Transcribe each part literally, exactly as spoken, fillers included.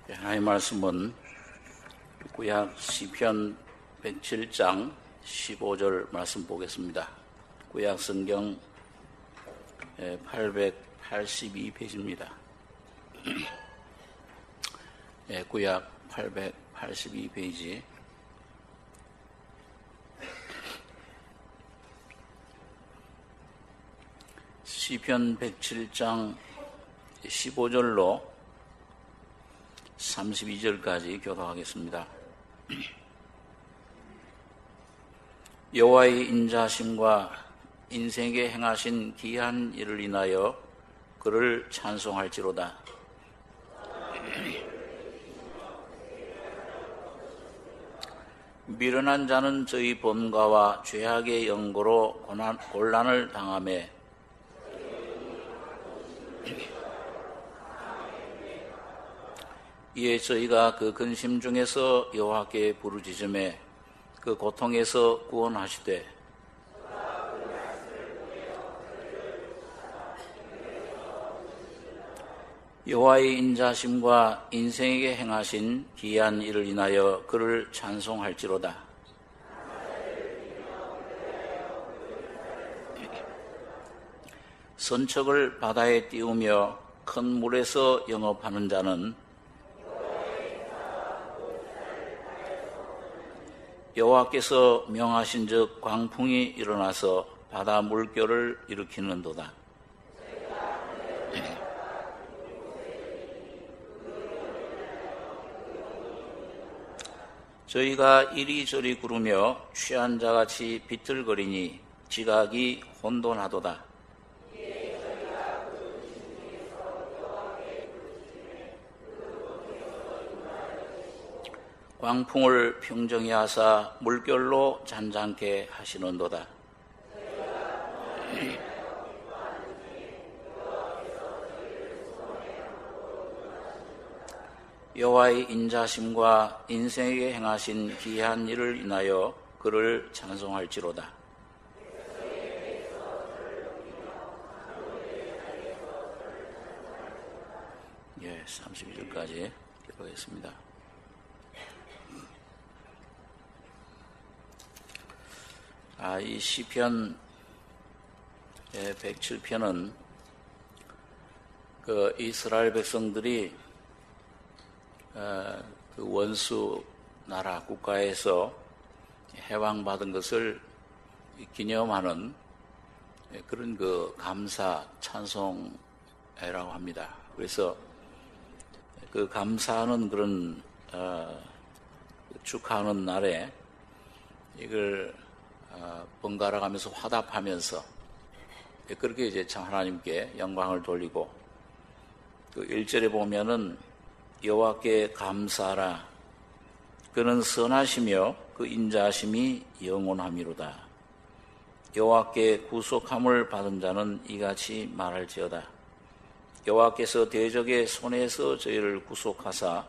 하나님의 말씀은 구약 시편 백칠 장 십오 절 말씀 보겠습니다. 구약 성경 팔백팔십이 페이지입니다. 구약 팔백팔십이 페이지. 시편 백칠 장 십오 절로 삼십이 절까지 교독하겠습니다. 여호와의 인자심과 인생에 행하신 기이한 일을 인하여 그를 찬송할지로다. 미련한 자는 저희 범과와 죄악의 연고로 고난, 곤란을 당하매 이에 저희가 그 근심 중에서 여호와께 부르짖음에 그 고통에서 구원하시되 여호와의 인자심과 인생에게 행하신 기이한 일을 인하여 그를 찬송할지로다. 선척을 바다에 띄우며 큰 물에서 영업하는 자는 여호와께서 명하신즉 광풍이 일어나서 바다 물결을 일으키는도다. 저희가 이리저리 구르며 취한 자같이 비틀거리니 지각이 혼돈하도다. 광풍을 평정히 하사 물결로 잔잔케 하시는도다. 여호와의 인자심과 인생에게 행하신 기이한 일을 인하여 그를 찬송할지로다. 예, 삼십이 절까지 기록하겠습니다. 아, 이 시편 백칠 편은 그 이스라엘 백성들이 어, 그 원수 나라 국가에서 해방받은 것을 기념하는 그런 그 감사 찬송회라고 합니다. 그래서 그 감사하는 그런 어, 축하하는 날에 이걸 어, 번갈아 가면서 화답하면서 그렇게 이제 참 하나님께 영광을 돌리고 그 일 절에 보면은 여호와께 감사하라. 그는 선하시며 그 인자하심이 영원함이로다. 여호와께 구속함을 받은 자는 이같이 말할지어다. 여호와께서 대적의 손에서 저희를 구속하사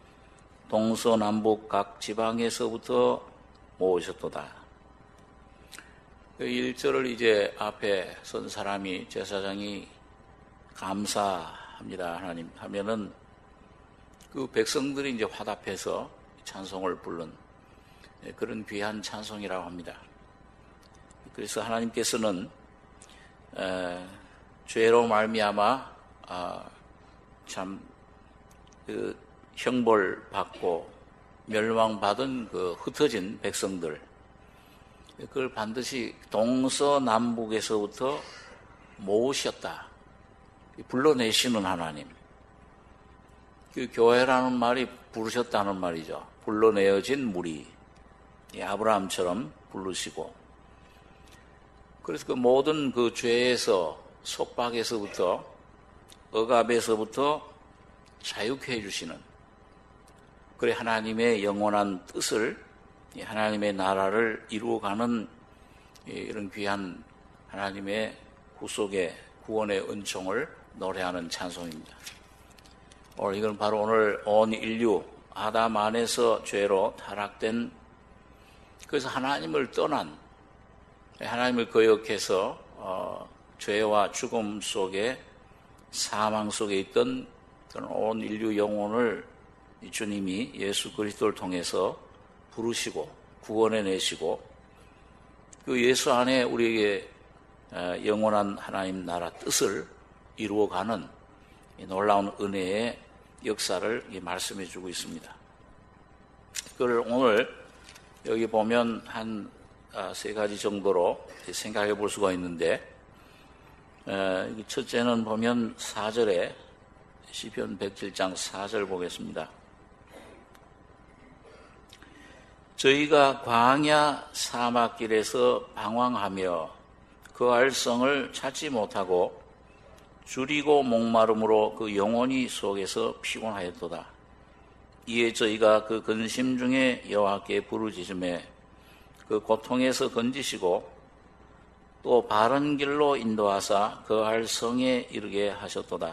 동서남북 각 지방에서부터 모으셨도다. 그 일 절을 이제 앞에 선 사람이 제사장이 감사합니다 하나님 하면은 그 백성들이 이제 화답해서 찬송을 부른 그런 귀한 찬송이라고 합니다. 그래서 하나님께서는 에, 죄로 말미암아 아, 참 그 형벌 받고 멸망받은 그 흩어진 백성들 그걸 반드시 동서남북에서부터 모으셨다. 불러내시는 하나님. 그 교회라는 말이 부르셨다는 말이죠. 불러내어진 무리. 아브라함처럼 부르시고. 그래서 그 모든 그 죄에서, 속박에서부터, 억압에서부터 자유케 해주시는, 그래 하나님의 영원한 뜻을 하나님의 나라를 이루어가는 이런 귀한 하나님의 구속의 구원의 은총을 노래하는 찬송입니다. 오늘 이건 바로 오늘 온 인류 아담 안에서 죄로 타락된 그래서 하나님을 떠난 하나님을 거역해서 어, 죄와 죽음 속에 사망 속에 있던 그런 온 인류 영혼을 주님이 예수 그리스도를 통해서 부르시고 구원해 내시고 그 예수 안에 우리에게 영원한 하나님 나라 뜻을 이루어가는 놀라운 은혜의 역사를 말씀해 주고 있습니다. 그걸 오늘 여기 보면 한 세 가지 정도로 생각해 볼 수가 있는데, 첫째는 보면 사 절에 시편 백칠 장 사 절 보겠습니다. 저희가 광야 사막길에서 방황하며 거할 성을 찾지 못하고 줄이고 목마름으로 그 영혼이 속에서 피곤하였도다. 이에 저희가 그 근심 중에 여호와께 부르짖음에 그 고통에서 건지시고 또 바른 길로 인도하사 거할 성에 이르게 하셨도다.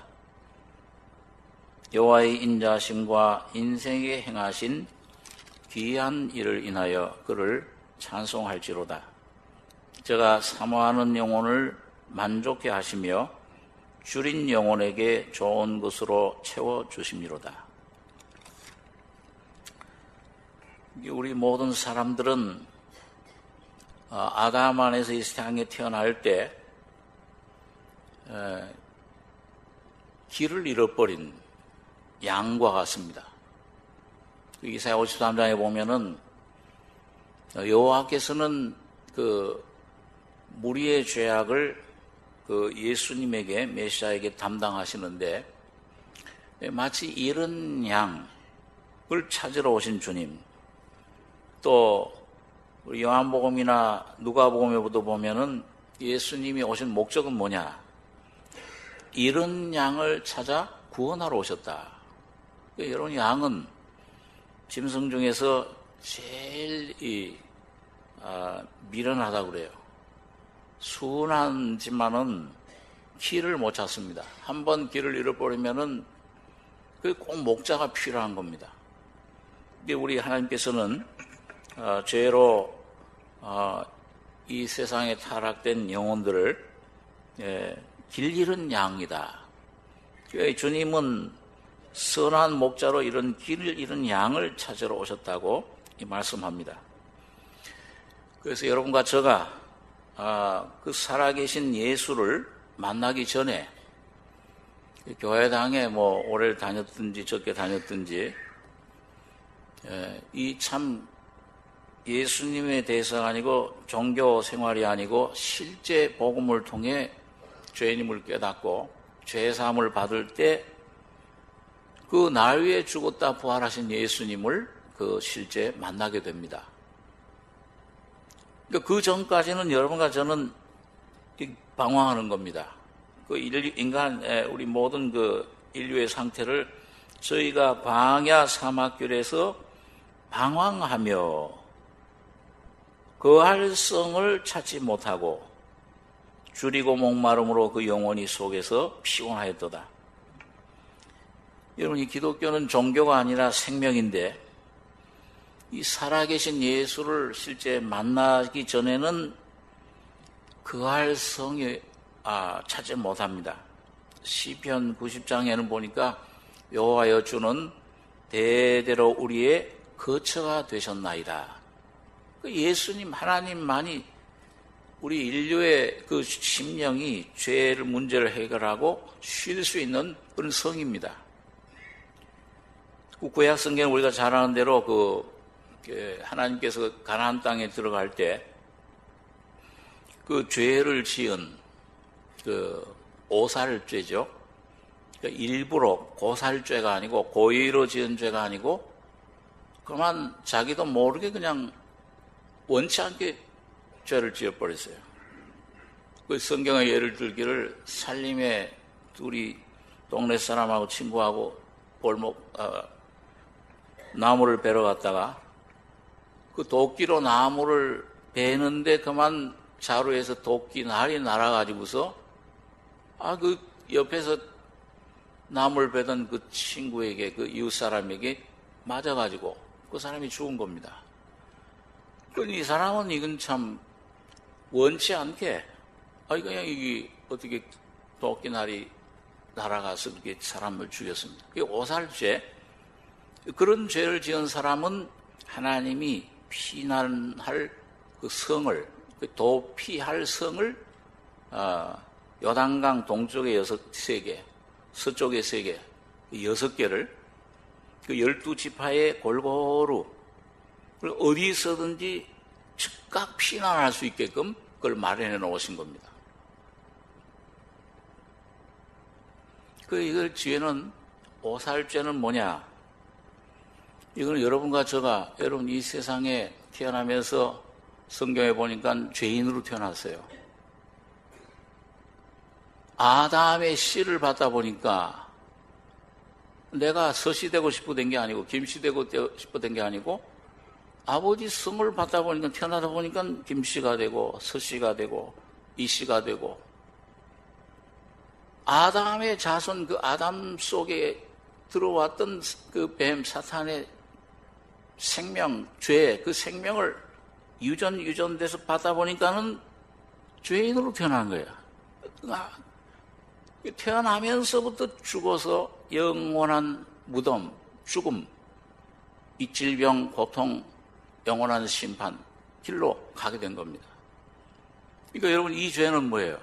여호와의 인자심과 인생에 행하신 귀한 일을 인하여 그를 찬송할지로다. 제가 사모하는 영혼을 만족해 하시며 줄인 영혼에게 좋은 것으로 채워주심이로다. 우리 모든 사람들은 아담 안에서 이 세상에 태어날 때 길을 잃어버린 양과 같습니다. 이사야 오십삼 장에 보면은 여호와께서는 그 무리의 죄악을 그 예수님에게 메시아에게 담당하시는데 마치 잃은 양을 찾으러 오신 주님, 또 우리 요한복음이나 누가복음에도 보면은 예수님이 오신 목적은 뭐냐? 잃은 양을 찾아 구원하러 오셨다. 여러분, 양은 짐승 중에서 제일 이, 아, 미련하다고 그래요. 순하지만은 길을 못 찾습니다. 한번 길을 잃어버리면은 그 꼭 목자가 필요한 겁니다. 근데 우리 하나님께서는 어, 죄로 어, 이 세상에 타락된 영혼들을 예, 길 잃은 양이다. 주님은 선한 목자로 이런 길을 잃은 양을 찾으러 오셨다고 말씀합니다. 그래서 여러분과 저가 아, 그 살아계신 예수를 만나기 전에 교회당에 뭐 오래 다녔든지 적게 다녔든지 예, 이 참 예수님에 대해서가 아니고 종교 생활이 아니고 실제 복음을 통해 죄인임을 깨닫고 죄사함을 받을 때 그 날 위해 죽었다 부활하신 예수님을 그 실제 만나게 됩니다. 그러니까 그 전까지는 여러분과 저는 방황하는 겁니다. 그 인류, 인간, 우리 모든 그 인류의 상태를 저희가 광야 사막길에서 방황하며 거할 성을 찾지 못하고 줄이고 목마름으로 그 영혼이 속에서 피곤하였도다. 여러분, 이 기독교는 종교가 아니라 생명인데 이 살아계신 예수를 실제 만나기 전에는 거할 성에 아, 찾지 못합니다. 시편 구십 장에는 보니까 여호와여 주는 대대로 우리의 거처가 되셨나이다. 그 예수님 하나님만이 우리 인류의 그 심령이 죄를 문제를 해결하고 쉴 수 있는 그런 성입니다. 그 구약 성경은 우리가 잘 아는 대로 그 하나님께서 가나안 땅에 들어갈 때 그 죄를 지은 그 오살죄죠. 그러니까 일부러 고살죄가 아니고 고의로 지은 죄가 아니고 그만 자기도 모르게 그냥 원치 않게 죄를 지어버렸어요. 그 성경의 예를 들기를 살림에 둘이 동네 사람하고 친구하고 골목 어, 나무를 베러 갔다가 그 도끼로 나무를 베는데 그만 자루에서 도끼 날이 날아가지고서 아 그 옆에서 나무를 베던 그 친구에게 그 이웃 사람에게 맞아가지고 그 사람이 죽은 겁니다. 그 이 사람은 이건 참 원치 않게 아 그냥 이게 어떻게 도끼 날이 날아가서 그렇게 사람을 죽였습니다. 그게 오살죄. 그런 죄를 지은 사람은 하나님이 피난할 그 성을, 그 도피할 성을 어, 요단강 동쪽에 여섯 세 개, 서쪽에 세 개, 여섯 개를 그 열두 지파에 골고루 어디서든지 즉각 피난할 수 있게끔 그걸 마련해 놓으신 겁니다. 그 이걸 죄는 오살죄는 뭐냐? 이건 여러분과 저가 여러분 이 세상에 태어나면서 성경에 보니까 죄인으로 태어났어요. 아담의 씨를 받다 보니까 내가 서씨 되고 싶어 된 게 아니고 김씨 되고 싶어 된 게 아니고 아버지 성을 받다 보니까 태어나다 보니까 김씨가 되고 서씨가 되고 이씨가 되고 아담의 자손 그 아담 속에 들어왔던 그 뱀 사탄의 생명, 죄, 그 생명을 유전 유전돼서 받다 보니까는 죄인으로 태어난 거야. 태어나면서부터 죽어서 영원한 무덤, 죽음, 이 질병, 고통, 영원한 심판 길로 가게 된 겁니다. 그러니까 여러분 이 죄는 뭐예요?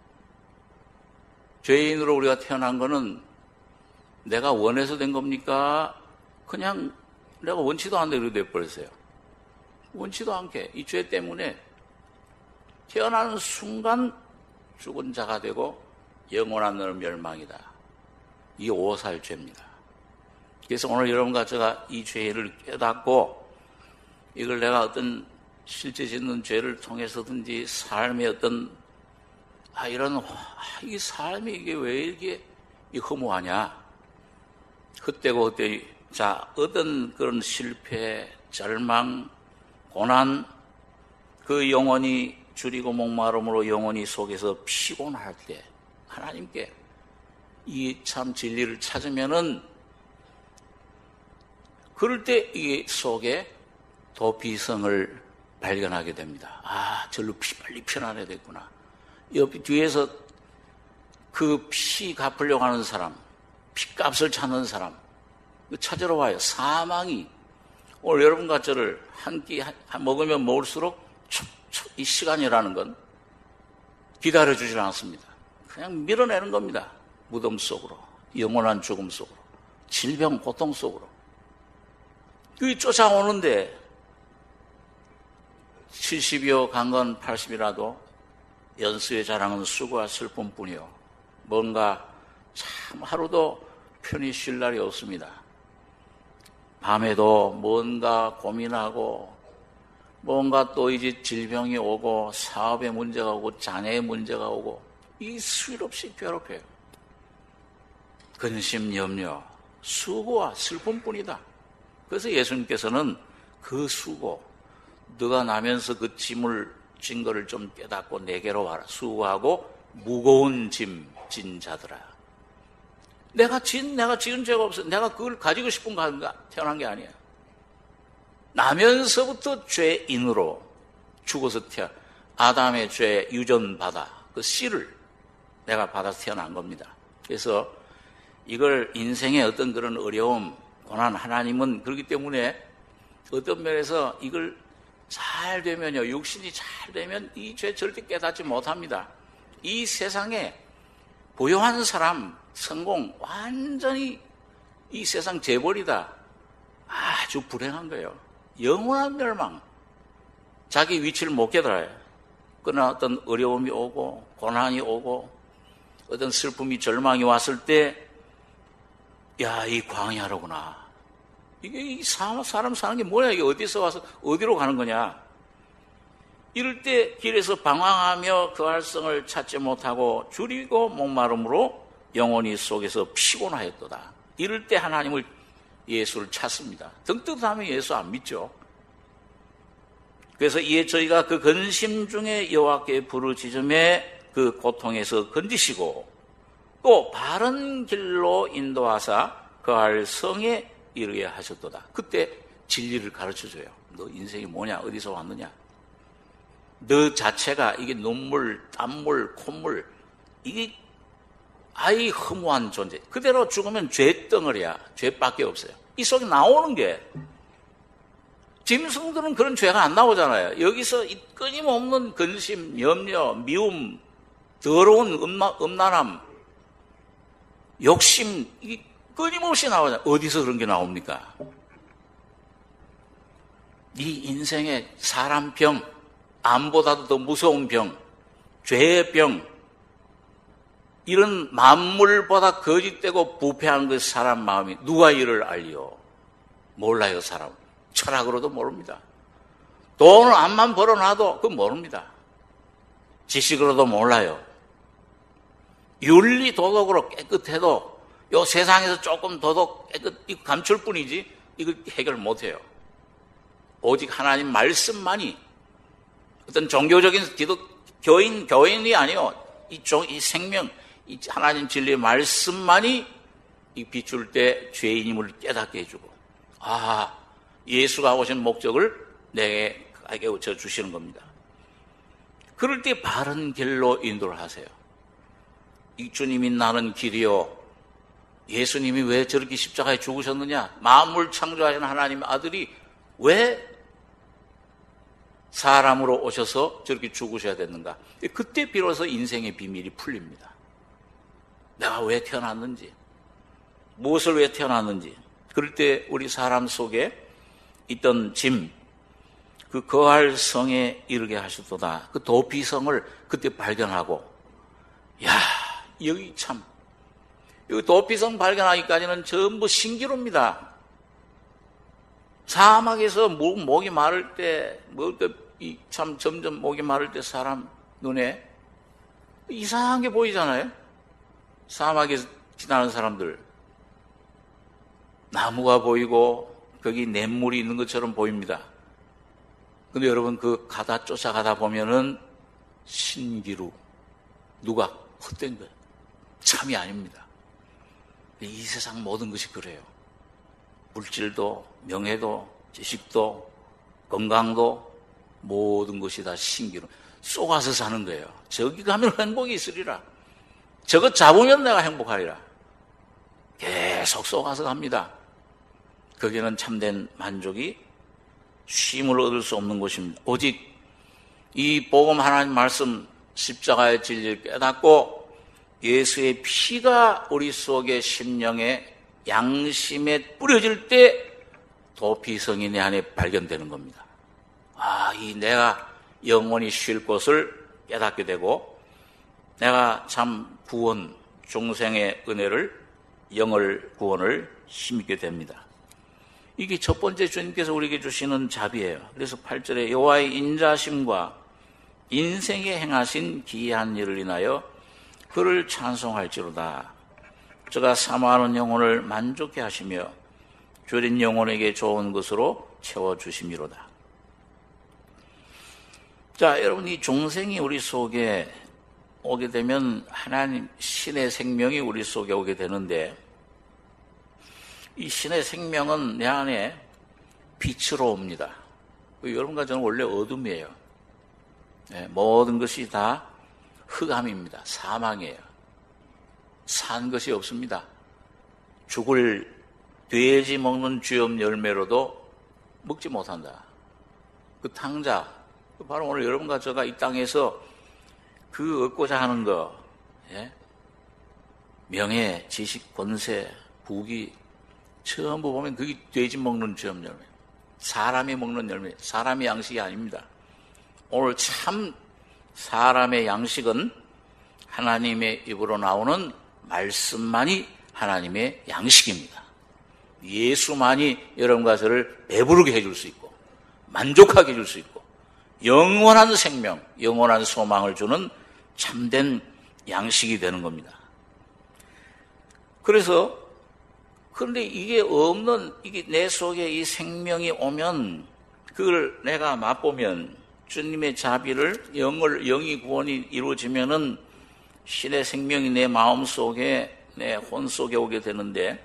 죄인으로 우리가 태어난 거는 내가 원해서 된 겁니까? 그냥 내가 원치도 않는데 그렇게 돼버렸어요. 원치도 않게 이 죄 때문에 태어나는 순간 죽은 자가 되고 영원한 너는 멸망이다. 이게 오살죄입니다. 그래서 오늘 여러분과 제가 이 죄를 깨닫고 이걸 내가 어떤 실제 짓는 죄를 통해서든지 삶의 어떤 아 이런 아, 이 삶이 이게 왜 이렇게 허무하냐? 헛되고 헛되이 자 어떤 그런 실패, 절망, 고난 그 영혼이 줄이고 목마름으로 영혼이 속에서 피곤할 때 하나님께 이 참 진리를 찾으면은 그럴 때 이 속에 도피성을 발견하게 됩니다. 아, 절로 피 빨리 편안해야 됐구나. 옆 뒤에서 그 피 갚으려고 하는 사람, 피값을 찾는 사람, 찾으러 와요. 사망이 오늘 여러분과 저를 한 끼 먹으면 먹을수록 촉촉 이 시간이라는 건 기다려주질 않습니다. 그냥 밀어내는 겁니다. 무덤 속으로, 영원한 죽음 속으로, 질병, 고통 속으로. 그게 쫓아오는데 칠십이요 강건 팔십이라도 연수의 자랑은 수고와 슬픔뿐이요. 뭔가 참 하루도 편히 쉴 날이 없습니다. 밤에도 뭔가 고민하고 뭔가 또 이제 질병이 오고 사업에 문제가 오고 자녀의 문제가 오고 이 수일 없이 괴롭혀요. 근심, 염려, 수고와 슬픔뿐이다. 그래서 예수님께서는 그 수고, 너가 나면서 그 짐을 진 거를 좀 깨닫고 내게로 와라. 수고하고 무거운 짐 진 자들아. 내가 진, 내가 지은 죄가 없어. 내가 그걸 가지고 싶은 거 태어난 게 아니야. 나면서부터 죄인으로 죽어서 태어, 아담의 죄 유전받아, 그 씨를 내가 받아서 태어난 겁니다. 그래서 이걸 인생의 어떤 그런 어려움, 고난, 하나님은 그렇기 때문에 어떤 면에서 이걸 잘 되면요, 육신이 잘 되면 이 죄 절대 깨닫지 못합니다. 이 세상에 부유한 사람, 성공, 완전히 이 세상 재벌이다. 아주 불행한 거예요. 영원한 멸망. 자기 위치를 못 깨달아요. 그러나 어떤 어려움이 오고, 고난이 오고, 어떤 슬픔이, 절망이 왔을 때, 야, 이 광야로구나. 이게 이 사람, 사람 사는 게 뭐야? 이게 어디서 와서 어디로 가는 거냐? 이럴 때 길에서 방황하며 그 활성을 찾지 못하고 줄이고 목마름으로 영혼이 속에서 피곤하였도다. 이럴 때 하나님을, 예수를 찾습니다. 등뜻하면 예수 안 믿죠. 그래서 이에 저희가 그 근심 중에 여호와께 부르짖음에 그 고통에서 건지시고 또 바른 길로 인도하사 그할 성에 이르게 하셨도다. 그때 진리를 가르쳐줘요. 너 인생이 뭐냐? 어디서 왔느냐? 너 자체가 이게 눈물, 땀물, 콧물, 이게 아이 허무한 존재. 그대로 죽으면 죄덩어리야. 죄밖에 없어요. 이 속에 나오는 게. 짐승들은 그런 죄가 안 나오잖아요. 여기서 이 끊임없는 근심, 염려, 미움, 더러운 음나, 음란함, 욕심, 이 끊임없이 나오잖아요. 어디서 그런 게 나옵니까? 이 인생의 사람 병, 암보다도 더 무서운 병, 죄의 병, 이런 만물보다 거짓되고 부패한 그 사람 마음이 누가 이를 알리요? 몰라요, 사람. 철학으로도 모릅니다. 돈을 암만 벌어놔도 그건 모릅니다. 지식으로도 몰라요. 윤리 도덕으로 깨끗해도 요 세상에서 조금 도덕 깨끗 감출 뿐이지 이걸 해결 못해요. 오직 하나님 말씀만이 어떤 종교적인 기독 교인 교인이 아니요 이, 종, 이 생명 이 하나님 진리의 말씀만이 이 비출 때 죄인임을 깨닫게 해주고 아 예수가 오신 목적을 내게 저 주시는 겁니다. 그럴 때 바른 길로 인도를 하세요. 이 주님이 나는 길이요. 예수님이 왜 저렇게 십자가에 죽으셨느냐? 만물 창조하신 하나님의 아들이 왜 사람으로 오셔서 저렇게 죽으셔야 됐는가? 그때 비로소 인생의 비밀이 풀립니다. 내가 왜 태어났는지, 무엇을 왜 태어났는지. 그럴 때 우리 사람 속에 있던 짐, 그 거할 성에 이르게 하셨도다. 그 도피성을 그때 발견하고, 야, 여기 참, 여기 도피성 발견하기까지는 전부 신기루입니다. 사막에서 목, 목이 마를 때, 먹을 때, 이 참 점점 목이 마를 때 사람 눈에 이상한 게 보이잖아요? 사막에서 지나는 사람들. 나무가 보이고, 거기 냇물이 있는 것처럼 보입니다. 근데 여러분 그 가다 쫓아가다 보면은 신기루 누가 헛된 거예요. 참이 아닙니다. 이 세상 모든 것이 그래요. 물질도 명예도 지식도 건강도 모든 것이 다 신기루 쏘가서 사는 거예요. 저기 가면 행복이 있으리라. 저것 잡으면 내가 행복하리라. 계속 쏘가서 갑니다. 거기는 참된 만족이 쉼을 얻을 수 없는 것입니다. 오직 이 복음 하나님 말씀 십자가의 진리를 깨닫고 예수의 피가 우리 속의 심령에 양심에 뿌려질 때 도피성이 내 안에 발견되는 겁니다. 아, 이 내가 영원히 쉴 곳을 깨닫게 되고 내가 참 구원, 중생의 은혜를 영을 구원을 힘있게 됩니다. 이게 첫 번째 주님께서 우리에게 주시는 자비예요. 그래서 팔 절에 여호와의 인자심과 인생에 행하신 기이한 일을 인하여 그를 찬송할지로다. 저가 사모하는 영혼을 만족해 하시며 줄인 영혼에게 좋은 것으로 채워주심이로다. 자, 여러분 이 중생이 우리 속에 오게 되면 하나님 신의 생명이 우리 속에 오게 되는데 이 신의 생명은 내 안에 빛으로 옵니다. 여러분과 저는 원래 어둠이에요. 네, 모든 것이 다 흑암입니다. 사망이에요. 산 것이 없습니다. 죽을 돼지 먹는 쥐엄 열매로도 먹지 못한다. 그 탕자, 바로 오늘 여러분과 저가 이 땅에서 그 얻고자 하는 거, 예? 명예, 지식, 권세, 부귀, 전부 보면 그게 돼지 먹는 쥐엄 열매, 사람이 먹는 열매, 사람의 양식이 아닙니다. 오늘 참 사람의 양식은 하나님의 입으로 나오는 말씀만이 하나님의 양식입니다. 예수만이 여러분과 저를 배부르게 해줄 수 있고 만족하게 해줄 수 있고 영원한 생명, 영원한 소망을 주는 참된 양식이 되는 겁니다. 그래서 그런데 이게 없는, 이게 내 속에 이 생명이 오면 그걸 내가 맛보면 주님의 자비를 영을, 영이 구원이 이루어지면은 신의 생명이 내 마음 속에, 내 혼 속에 오게 되는데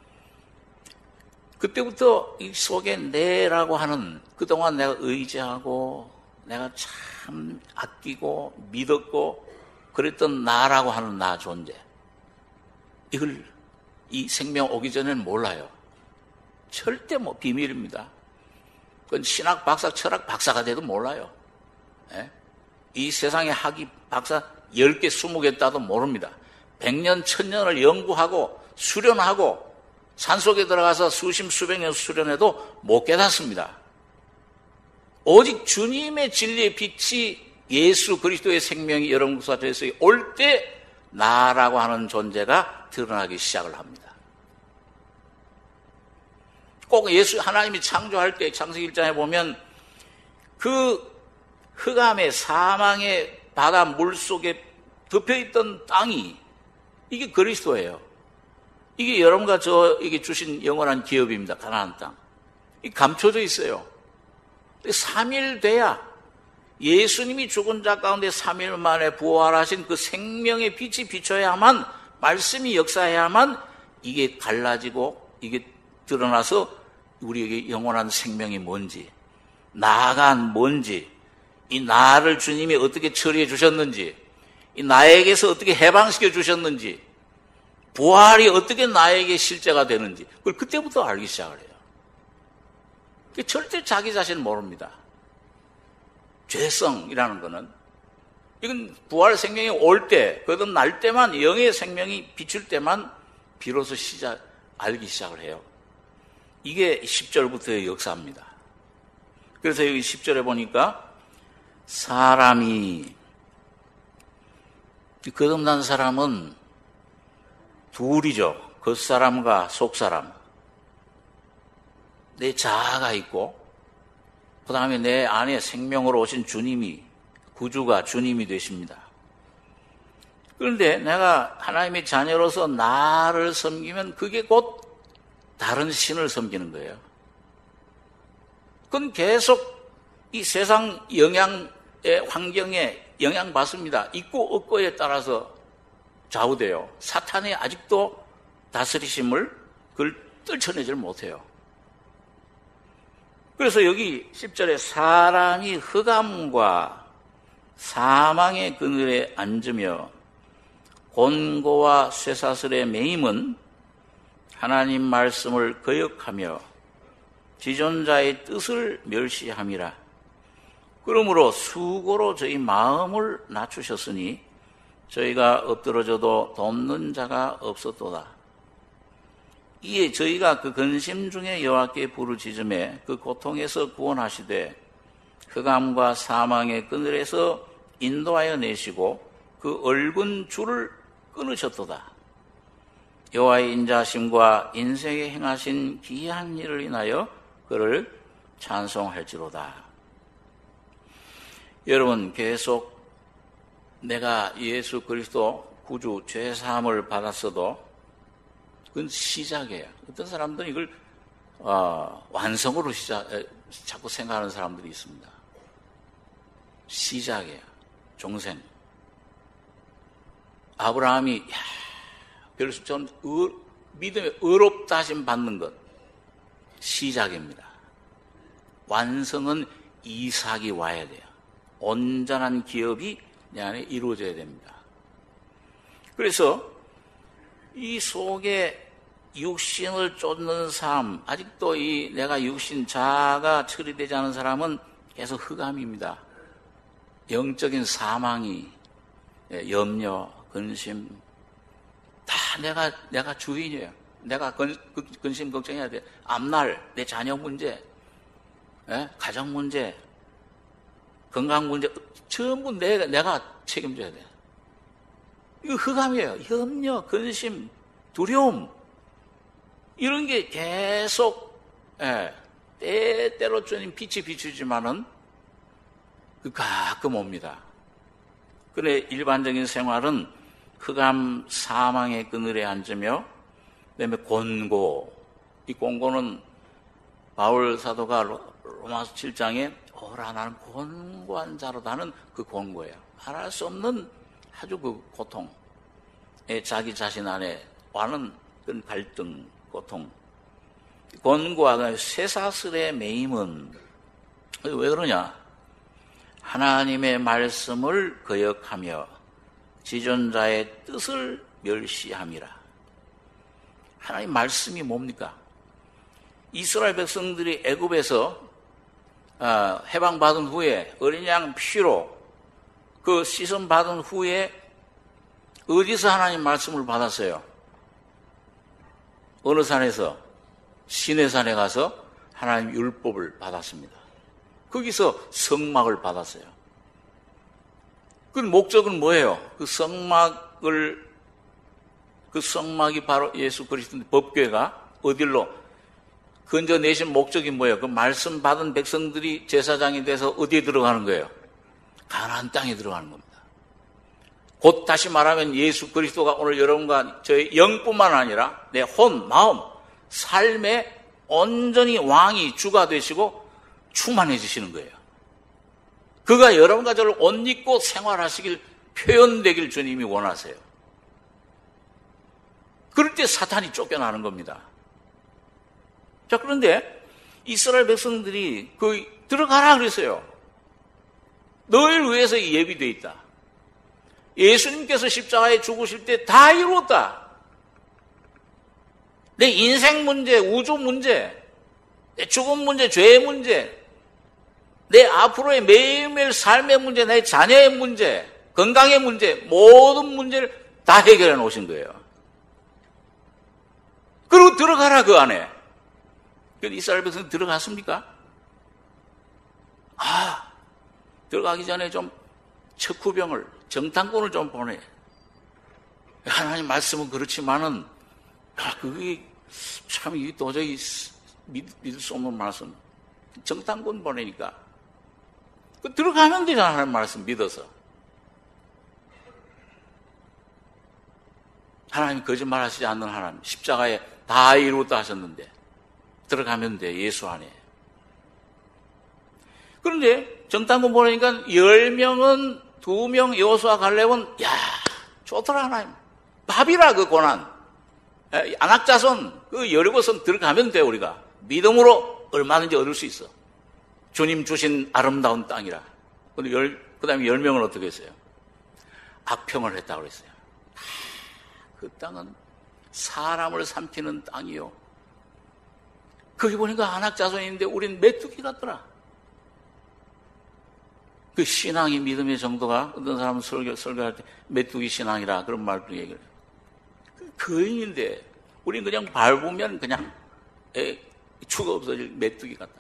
그때부터 이 속에 내라고 하는 그동안 내가 의지하고 내가 참 아끼고 믿었고 그랬던 나라고 하는 나 존재 이걸 이 생명 오기 전에는 몰라요. 절대 뭐 비밀입니다. 그건 신학 박사, 철학 박사가 돼도 몰라요. 예? 이 세상에 학위 박사 열 개, 스무 개 따도 모릅니다. 백년, 천년을 연구하고 수련하고 산속에 들어가서 수십, 수백 년 수련해도 못 깨닫습니다. 오직 주님의 진리의 빛이 예수 그리스도의 생명이 여러분 속에서 올 때 나라고 하는 존재가 드러나기 시작을 합니다. 꼭 예수 하나님이 창조할 때 창세기 일 장에 보면 그 흑암의 사망의 바다 물속에 덮여있던 땅이 이게 그리스도예요. 이게 여러분과 저 이게 주신 영원한 기업입니다. 가나안 땅. 이 감춰져 있어요. 삼 일 돼야 예수님이 죽은 자 가운데 삼 일 만에 부활하신 그 생명의 빛이 비춰야만, 말씀이 역사해야만 이게 갈라지고 이게 드러나서 우리에게 영원한 생명이 뭔지, 나가 뭔지, 이 나를 주님이 어떻게 처리해 주셨는지, 이 나에게서 어떻게 해방시켜 주셨는지, 부활이 어떻게 나에게 실제가 되는지 그걸 그때부터 알기 시작을 해요. 절대 자기 자신은 모릅니다. 죄성이라는 거는 이건 부활 생명이 올 때, 그든 날 때만, 영의 생명이 비출 때만 비로소 시작, 알기 시작을 해요. 이게 십 절부터의 역사입니다. 그래서 여기 십 절에 보니까 사람이, 거듭난 사람은 둘이죠. 겉사람과 속사람. 내 자아가 있고, 그 다음에 내 안에 생명으로 오신 주님이, 구주가 주님이 되십니다. 그런데 내가 하나님의 자녀로서 나를 섬기면 그게 곧 다른 신을 섬기는 거예요. 그건 계속 이 세상 영향의 환경에 영향받습니다. 있고 없고에 따라서 좌우돼요. 사탄이 아직도 다스리심을 그걸 떨쳐내질 못해요. 그래서 여기 십 절에 사람이 흑암과 사망의 그늘에 앉으며 곤고와 쇠사슬에 매임은 하나님 말씀을 거역하며 지존자의 뜻을 멸시함이라. 그러므로 수고로 저희 마음을 낮추셨으니 저희가 엎드러져도 돕는 자가 없었도다. 이에 저희가 그 근심 중에 여호와께 부르짖음에 그 고통에서 구원하시되 흑암과 사망의 그늘에서 인도하여 내시고 그 얽은 줄을 끊으셨도다. 여호와의 인자심과 인생에 행하신 기이한 일을 인하여 그를 찬송할지로다. 여러분, 계속 내가 예수 그리스도 구주 죄사함을 받았어도 그건 시작이에요. 어떤 사람들은 이걸 어, 완성으로 시작, 자꾸 생각하는 사람들이 있습니다. 시작이에요. 종생. 아브라함이 야, 별수 전 의, 믿음의 의롭다 하심 받는 것 시작입니다. 완성은 이삭이 와야 돼요. 온전한 기업이 내 안에 이루어져야 됩니다. 그래서 이 속에 육신을 쫓는 삶, 아직도 이 내가 육신 자아가 처리되지 않은 사람은 계속 흑암입니다. 영적인 사망이, 염려, 근심, 다 내가, 내가 주인이에요. 내가 근, 근심 걱정해야 돼. 앞날, 내 자녀 문제, 예? 가정 문제, 건강 문제, 전부 내가, 내가 책임져야 돼. 이거 흑암이에요. 염려, 근심, 두려움. 이런 게 계속, 예, 때때로 주님 빛이 비추지만은 그 가끔 옵니다. 그런데 일반적인 생활은 흑암 사망의 그늘에 앉으며, 그 다음에 곤고, 이 곤고는 바울 사도가 로마서 칠 장에 오라 나는 곤고한 자로다 하는 그 곤고예요. 말할 수 없는 아주 그 고통, 자기 자신 안에 와는 그런 갈등, 고통. 곤고와 쇠사슬의 매임은 왜 그러냐? 하나님의 말씀을 거역하며 지존자의 뜻을 멸시함이라. 하나님 말씀이 뭡니까? 이스라엘 백성들이 애굽에서 해방받은 후에 어린 양 피로 그 씻음 받은 후에 어디서 하나님 말씀을 받았어요? 어느 산에서? 시내산에 가서 하나님 율법을 받았습니다. 거기서 성막을 받았어요. 그 목적은 뭐예요? 그 성막을, 그 성막이 바로 예수 그리스도의 법궤가 어디로 건져내신 목적이 뭐예요? 그 말씀 받은 백성들이 제사장이 돼서 어디에 들어가는 거예요? 가나안 땅에 들어가는 겁니다. 곧 다시 말하면 예수 그리스도가 오늘 여러분과 저의 영뿐만 아니라 내 혼, 마음, 삶에 온전히 왕이 주가 되시고 충만해지시는 거예요. 그가 여러분과 저를 옷 입고 생활하시길, 표현되길 주님이 원하세요. 그럴 때 사탄이 쫓겨나는 겁니다. 자, 그런데 이스라엘 백성들이 그 들어가라 그랬어요. 너희를 위해서 예비되어 있다. 예수님께서 십자가에 죽으실 때 다 이루었다. 내 인생 문제, 우주 문제, 내 죽음 문제, 죄의 문제, 내 앞으로의 매일매일 삶의 문제, 내 자녀의 문제, 건강의 문제, 모든 문제를 다 해결해 놓으신 거예요. 그리고 들어가라 그 안에. 이스라엘 백성이 들어갔습니까? 아, 들어가기 전에 좀 척후병을, 정탐꾼을 좀 보내. 하나님 말씀은 그렇지만은, 아, 그게 참 이게 도저히 믿, 믿을 수 없는 말씀. 정탐꾼 보내니까. 그 들어가면 되잖아, 하나님 말씀 믿어서. 하나님 거짓말 하시지 않는 하나님. 십자가에 다 이루었다 하셨는데. 들어가면 돼, 예수 안에. 그런데 정탐꾼 보내니까 열 명은 두 명 여호수아 갈렙은 야 좋더라 하나님. 밥이라 그 고난. 안악자손 그 여리고성 들어가면 돼 우리가. 믿음으로 얼마든지 얻을 수 있어. 주님 주신 아름다운 땅이라. 근데 열, 그 다음에 열 명은 어떻게 했어요? 악평을 했다고 그랬어요. 그 땅은 사람을 삼키는 땅이요. 거기 보니까 안악자손인데 우린 메뚜기 같더라. 그 신앙의 믿음의 정도가 어떤 사람은 설교, 설교할 때 메뚜기 신앙이라 그런 말도 얘기를 해요. 거인인데 우린 그냥 밟으면 그냥 에, 추가 없어질 메뚜기 같다.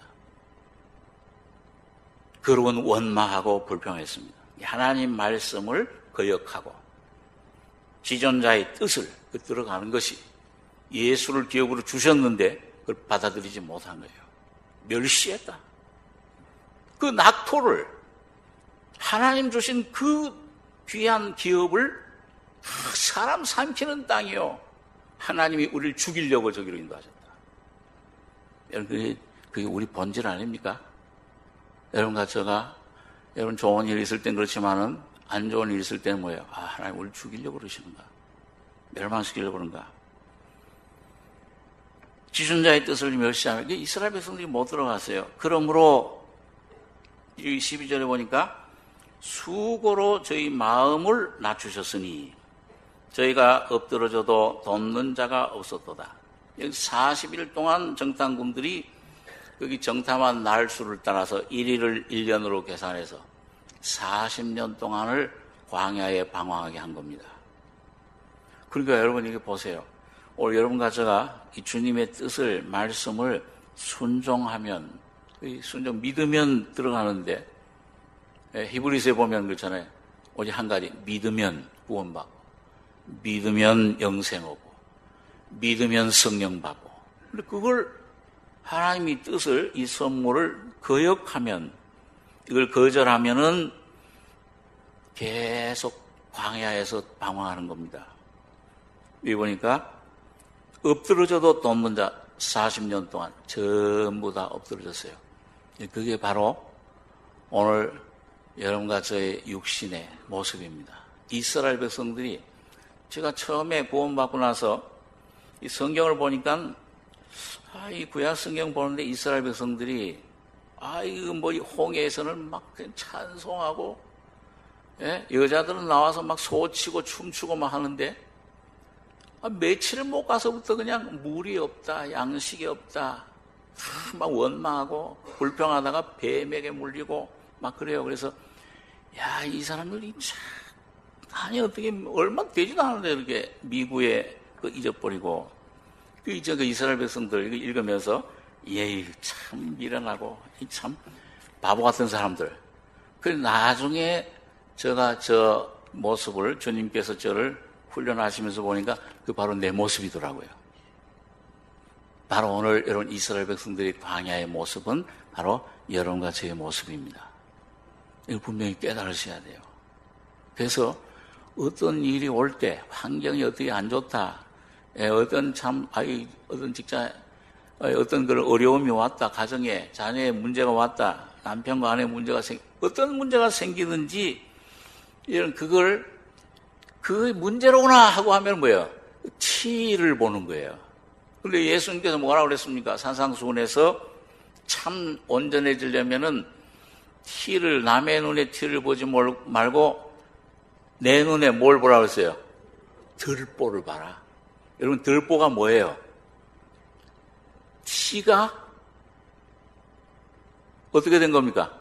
그러곤 원망하고 불평했습니다. 하나님 말씀을 거역하고 지존자의 뜻을 그 들어가는 것이 예수를 기업으로 주셨는데 그걸 받아들이지 못한 거예요. 멸시했다. 그 낙토를 하나님 주신 그 귀한 기업을 사람 삼키는 땅이요. 하나님이 우리를 죽이려고 저기로 인도하셨다. 여러분, 그게, 그게 우리 본질 아닙니까? 여러분과 제가, 여러분 좋은 일 있을 땐 그렇지만은 안 좋은 일 있을 때는 뭐예요? 아, 하나님 우리를 죽이려고 그러시는가? 멸망시키려고 그런가? 지존자의 뜻을 멸시하면 이스라엘 백성들이 못 들어갔어요. 그러므로 십이 절에 보니까 수고로 저희 마음을 낮추셨으니 저희가 엎드러져도 돕는 자가 없었도다. 여기 사십 일 동안 정탐꾼들이 거기 정탐한 날수를 따라서 일일을 일 년으로 계산해서 사십 년 동안을 광야에 방황하게 한 겁니다. 그러니까 여러분 이게 보세요. 오늘 여러분과 제가 이 주님의 뜻을, 말씀을 순종하면, 순종 믿으면 들어가는데, 히브리서에 보면 그렇잖아요. 오직 한 가지, 믿으면 구원받고, 믿으면 영생 오고, 믿으면 성령 받고. 근데 그걸 하나님의 뜻을, 이 선물을 거역하면, 이걸 거절하면은 계속 광야에서 방황하는 겁니다. 여기 보니까 엎드러져도 돕는 자 사십 년 동안 전부 다 엎드러졌어요. 그게 바로 오늘 여러분과 저의 육신의 모습입니다. 이스라엘 백성들이 제가 처음에 구원받고 나서 이 성경을 보니까 아, 이 구약 성경 보는데 이스라엘 백성들이 아, 이거 뭐 홍해에서는 막 찬송하고 예? 여자들은 나와서 막 소치고 춤추고 막 하는데 아, 며칠 못 가서부터 그냥 물이 없다, 양식이 없다, 막 원망하고 불평하다가 뱀에게 물리고 막 그래요. 그래서 야, 이 사람들이 참 아니 어떻게 얼마 되지도 않은데 이렇게 미국에 그 잊어버리고 그 이제 그 이스라엘 백성들 이거 읽으면서 예이 참 미련하고 참 바보 같은 사람들. 그래서 나중에 제가 저 모습을 주님께서 저를 훈련하시면서 보니까 그 바로 내 모습이더라고요. 바로 오늘 여러분 이스라엘 백성들의 광야의 모습은 바로 여러분과 저의 모습입니다. 이걸 분명히 깨달으셔야 돼요. 그래서 어떤 일이 올 때 환경이 어떻게 안 좋다, 어떤 참 아이 어떤 직장 어떤 그런 어려움이 왔다, 가정에 자녀의 문제가 왔다, 남편과 아내의 문제가 생 어떤 문제가 생기든지 이런 그걸 그 문제로구나 하고 하면 뭐예요? 티를 보는 거예요. 근데 예수님께서 뭐라고 그랬습니까? 산상수훈에서 참 온전해지려면은 티를, 남의 눈에 티를 보지 말고 내 눈에 뭘 보라고 했어요? 들보를 봐라. 여러분, 들보가 뭐예요? 티가 어떻게 된 겁니까?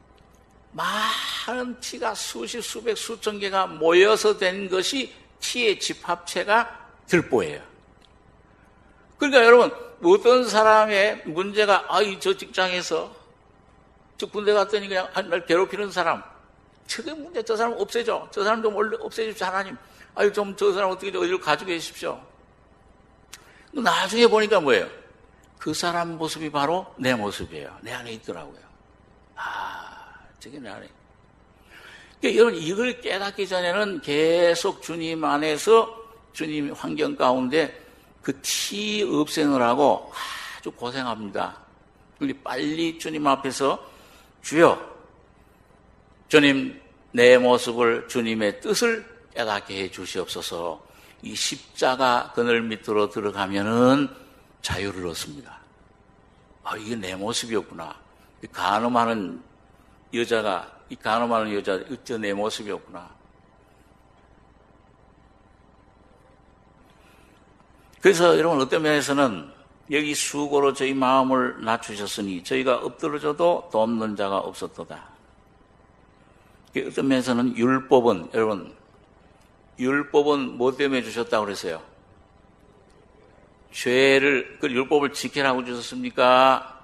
많은 티가 수십, 수백, 수천 개가 모여서 된 것이 티의 집합체가 들보예요. 그러니까 여러분, 어떤 사람의 문제가, 아이, 저 직장에서, 저 군대 갔더니 그냥 날 괴롭히는 사람, 저게 문제, 저 사람 없애줘. 저 사람 좀 원래 없애주십시오, 하나님. 아유, 좀 저 사람 어떻게 어디로 가지고 계십시오. 나중에 보니까 뭐예요? 그 사람 모습이 바로 내 모습이에요. 내 안에 있더라고요. 아, 저게 내 안에. 그러니까 여러분, 이걸 깨닫기 전에는 계속 주님 안에서 주님 환경 가운데 그 티 없애느라고 아주 고생합니다. 우리 빨리 주님 앞에서 주여, 주님 내 모습을 주님의 뜻을 깨닫게 해 주시옵소서. 이 십자가 그늘 밑으로 들어가면은 자유를 얻습니다. 아, 이게 내 모습이었구나. 이 간음하는 여자가, 이 간음하는 여자, 어째 내 모습이었구나. 그래서 여러분, 어떤 면에서는 여기 수고로 저희 마음을 낮추셨으니 저희가 엎드러져도 돕는 자가 없었도다. 어떤 면에서는 율법은, 여러분, 율법은 뭐 때문에 주셨다고 그랬어요? 죄를, 그 율법을 지키라고 주셨습니까?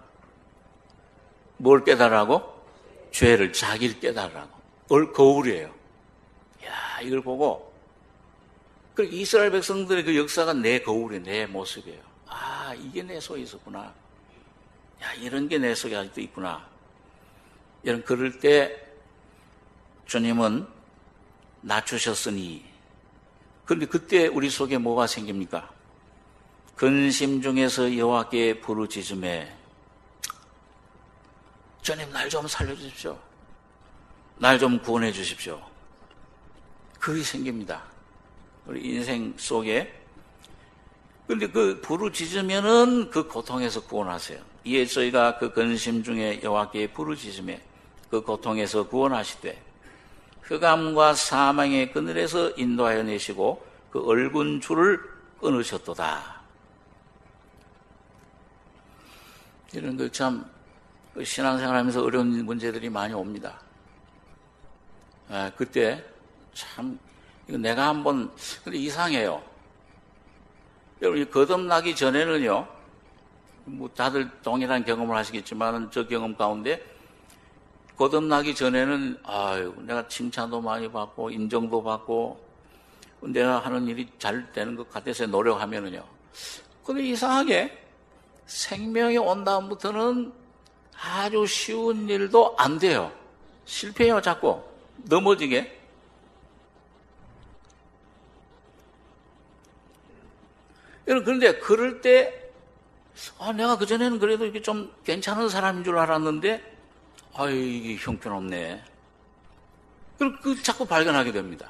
뭘 깨달으라고? 죄를, 자기를 깨달으라고. 올 거울이에요. 야, 이걸 보고, 그 이스라엘 백성들의 그 역사가 내 거울이에요. 내 모습이에요. 아, 이게 내 속에 있었구나. 야, 이런 게 내 속에 아직도 있구나. 여러분, 그럴 때 주님은 낮추셨으니, 그런데 그때 우리 속에 뭐가 생깁니까? 근심 중에서 여호와께 부르짖음에 주님 날 좀 살려주십시오. 날 좀 구원해 주십시오. 그게 생깁니다. 우리 인생 속에. 근데 그 부르짖으면은 그 고통에서 구원하세요. 이에 저희가 그 근심 중에 여호와께 부르짖음에 그 고통에서 구원하시되 흑암과 사망의 그늘에서 인도하여 내시고 그 얼군 줄을 끊으셨도다. 이런 거 참 신앙생활하면서 어려운 문제들이 많이 옵니다. 아, 그때 참 이거 내가 한번 근데 이상해요. 여러분 거듭나기 전에는요, 뭐 다들 동일한 경험을 하시겠지만 저 경험 가운데 거듭나기 전에는 아유 내가 칭찬도 많이 받고 인정도 받고 내가 하는 일이 잘 되는 것 같아서 노력하면은요. 근데 이상하게 생명이 온 다음부터는 아주 쉬운 일도 안 돼요. 실패해요, 자꾸. 넘어지게. 여러분, 그런데 그럴 때, 아, 내가 그전에는 그래도 이게 좀 괜찮은 사람인 줄 알았는데, 아, 이게 형편없네. 그럼 그 자꾸 발견하게 됩니다.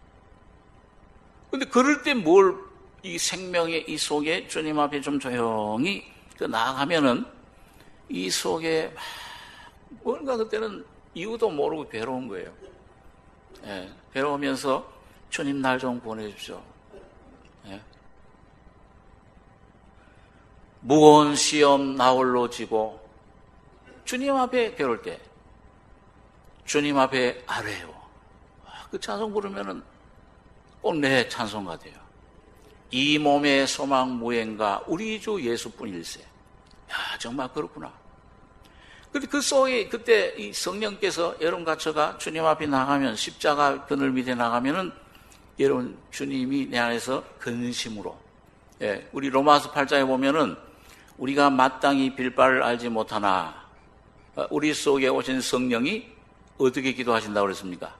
근데 그럴 때 뭘, 이 생명의 이 속에 주님 앞에 좀 조용히 나아가면은 이 속에 뭔가 그때는 이유도 모르고 괴로운 거예요. 예, 괴로우면서 주님 날 좀 보내주십시오. 예. 무거운 시험 나 홀로 지고 주님 앞에 배울 때 주님 앞에 아뢰요. 그 찬송 부르면은 꼭 내 찬송가 돼요. 이 몸의 소망 무행가 우리 주 예수뿐일세. 야, 정말 그렇구나. 근데 그 속에 그때 이 성령께서 여러분 갇혀가 주님 앞에 나가면 십자가 그늘 밑에 나가면은 여러분 주님이 내 안에서 근심으로, 예, 우리 로마서 팔 장에 보면은 우리가 마땅히 빌 바를 알지 못하나 우리 속에 오신 성령이 어떻게 기도하신다고 그랬습니까?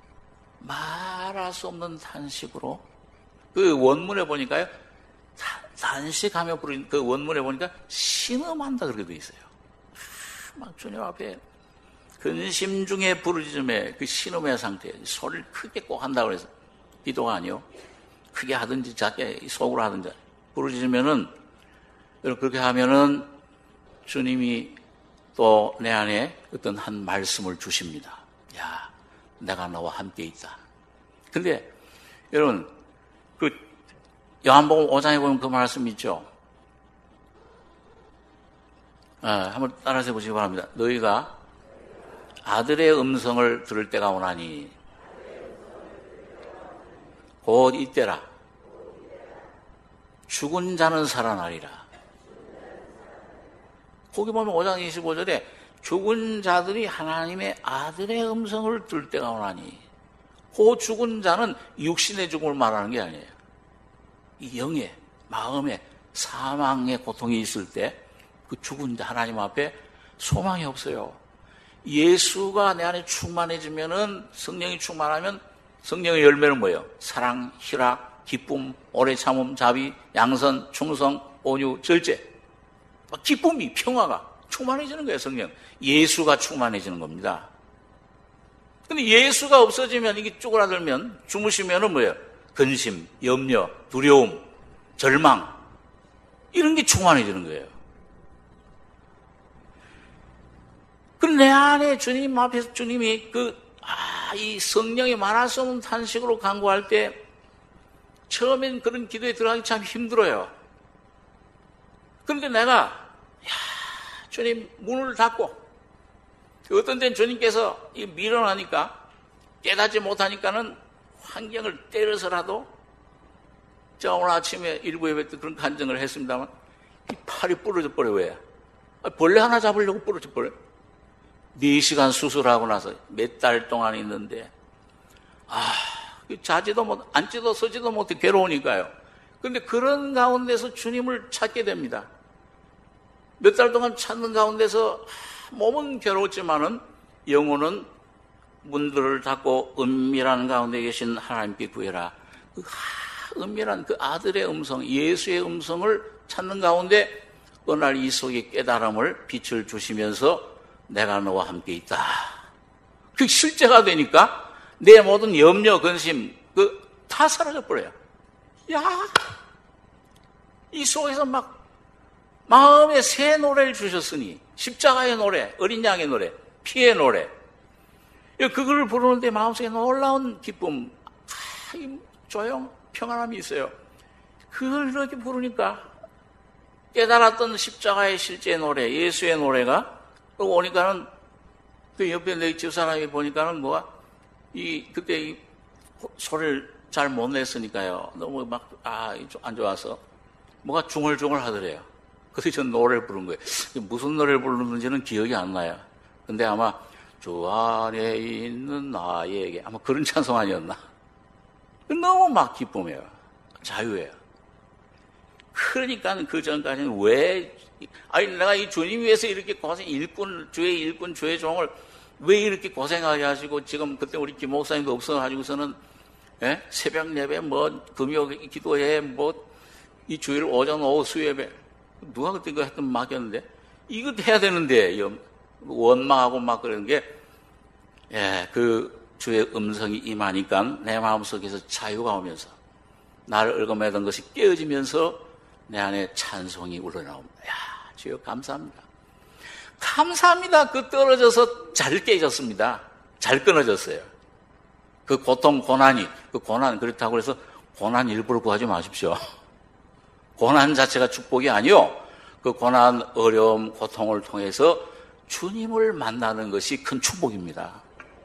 말할 수 없는 탄식으로. 그 원문에 보니까요, 단식하며 부르는 그 원문에 보니까 신음한다 그렇게 돼 있어요. 막 주님 앞에 근심 중에 부르짖음에 그 신음의 상태, 소리를 크게 꼭 한다고 그래서 기도가 아니요. 크게 하든지 작게 속으로 하든지 부르짖으면은, 여러분 그렇게 하면은 주님이 또 내 안에 어떤 한 말씀을 주십니다. 야, 내가 너와 함께 있다. 근데 여러분 그 요한복음 오 장에 보면 그 말씀 있죠. 아, 한번 따라서 해보시기 바랍니다. 너희가 아들의 음성을 들을 때가 오나니 곧 이때라. 죽은 자는 살아나리라. 거기 보면 오 장 이십오 절에 죽은 자들이 하나님의 아들의 음성을 들을 때가 오나니, 그 죽은 자는 육신의 죽음을 말하는 게 아니에요. 이 영의, 마음의, 사망의 고통이 있을 때 그 죽은 자 하나님 앞에 소망이 없어요. 예수가 내 안에 충만해지면은, 성령이 충만하면 성령의 열매는 뭐예요? 사랑, 희락, 기쁨, 오래 참음, 자비, 양선, 충성, 온유, 절제. 기쁨이, 평화가 충만해지는 거예요, 성령. 예수가 충만해지는 겁니다. 근데 예수가 없어지면, 이게 쪼그라들면, 주무시면은 뭐예요? 근심, 염려, 두려움, 절망, 이런 게 충만해지는 거예요. 그럼 내 안에 주님 앞에서 주님이 그, 아, 이 성령이 말할 수 없는 탄식으로 간구할 때, 처음엔 그런 기도에 들어가기 참 힘들어요. 그런데 내가, 야, 주님 문을 닫고, 어떤 때는 주님께서 밀어나니까, 깨닫지 못하니까는 환경을 때려서라도, 제가 오늘 아침에 일부 예배 때 그런 간증을 했습니다만, 이 팔이 부러져 버려. 왜? 벌레 하나 잡으려고 부러져 버려. 네 시간 수술하고 나서 몇 달 동안 있는데, 아, 자지도 못, 앉지도 서지도 못해 괴로우니까요. 근데 그런 가운데서 주님을 찾게 됩니다. 몇 달 동안 찾는 가운데서 몸은 괴로웠지만은 영혼은 문들을 닫고 은밀한 가운데 계신 하나님께 구해라. 그 은밀한 그 아들의 음성, 예수의 음성을 찾는 가운데 어느 날 이 속에 깨달음을, 빛을 주시면서 내가 너와 함께 있다. 그 실제가 되니까 내 모든 염려, 근심, 그 다 사라져 버려요. 야, 이 속에서 막 마음에 새 노래를 주셨으니, 십자가의 노래, 어린 양의 노래, 피의 노래, 그걸 부르는데 마음속에 놀라운 기쁨, 조용, 평안함이 있어요. 그걸 이렇게 부르니까 깨달았던 십자가의 실제 노래, 예수의 노래가, 그러고 오니까는 그 옆에 내 집사람이 보니까는 뭐가, 이, 그때 이 소리를 잘 못 냈으니까요. 너무 막, 아, 안 좋아서 뭐가 중얼중얼 하더래요. 그래서 전 노래를 부른 거예요. 무슨 노래를 부르는지는 기억이 안 나요. 근데 아마 주 안에 있는 나에게, 아마 그런 찬송 아니었나. 너무 막 기쁨이에요. 자유예요. 그러니까 그 전까지는 왜, 아니 내가 이 주님 위해서 이렇게 고생, 일꾼, 주의 일꾼, 주의 종을 왜 이렇게 고생하게 하시고, 지금 그때 우리 김 목사님도 없어가지고서는, 예? 새벽 예배, 뭐, 금요 기도회, 뭐, 이 주일 오전 오후 수예배, 누가 그때 그거 했던 막였는데, 이거 해야 되는데, 원망하고 막 그러는 게, 예, 그 주의 음성이 임하니까 내 마음속에서 자유가 오면서, 나를 얽어매던 것이 깨어지면서 내 안에 찬송이 우러나옵니다. 야, 주여 감사합니다. 감사합니다. 그 떨어져서 잘 깨졌습니다. 잘 끊어졌어요. 그 고통, 고난이, 그 고난, 그렇다고 해서 고난 일부러 구하지 마십시오. 고난 자체가 축복이 아니요. 그 고난, 어려움, 고통을 통해서 주님을 만나는 것이 큰 축복입니다.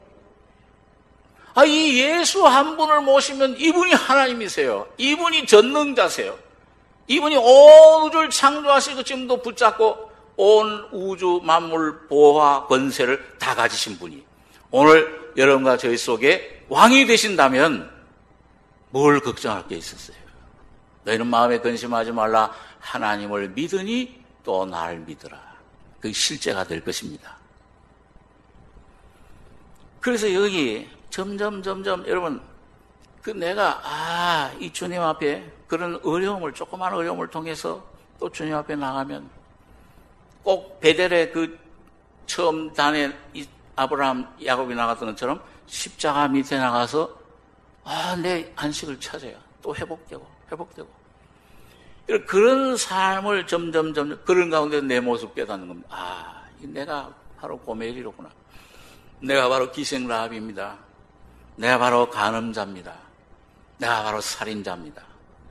아, 이 예수 한 분을 모시면 이분이 하나님이세요. 이분이 전능자세요. 이분이 온 우주를 창조하시고 지금도 붙잡고 온 우주 만물 보호와 권세를 다 가지신 분이 오늘 여러분과 저희 속에 왕이 되신다면 뭘 걱정할 게 있었어요? 너희는 마음에 근심하지 말라. 하나님을 믿으니 또 날 믿으라. 그게 실제가 될 것입니다. 그래서 여기 점점 점점 여러분 그 내가 아, 이 주님 앞에 그런 어려움을 조그만 어려움을 통해서 또 주님 앞에 나가면 꼭 베델에 그 처음 단에 아브라함 야곱이 나갔던 것처럼 십자가 밑에 나가서 아, 내 안식을 찾아야 또 회복되고 회복되고 그런 삶을 점점 점점 그런 가운데 내 모습 깨닫는 겁니다. 아, 내가 바로 고멜이로구나. 내가 바로 기생라합입니다. 내가 바로 간음자입니다. 내가 바로 살인자입니다.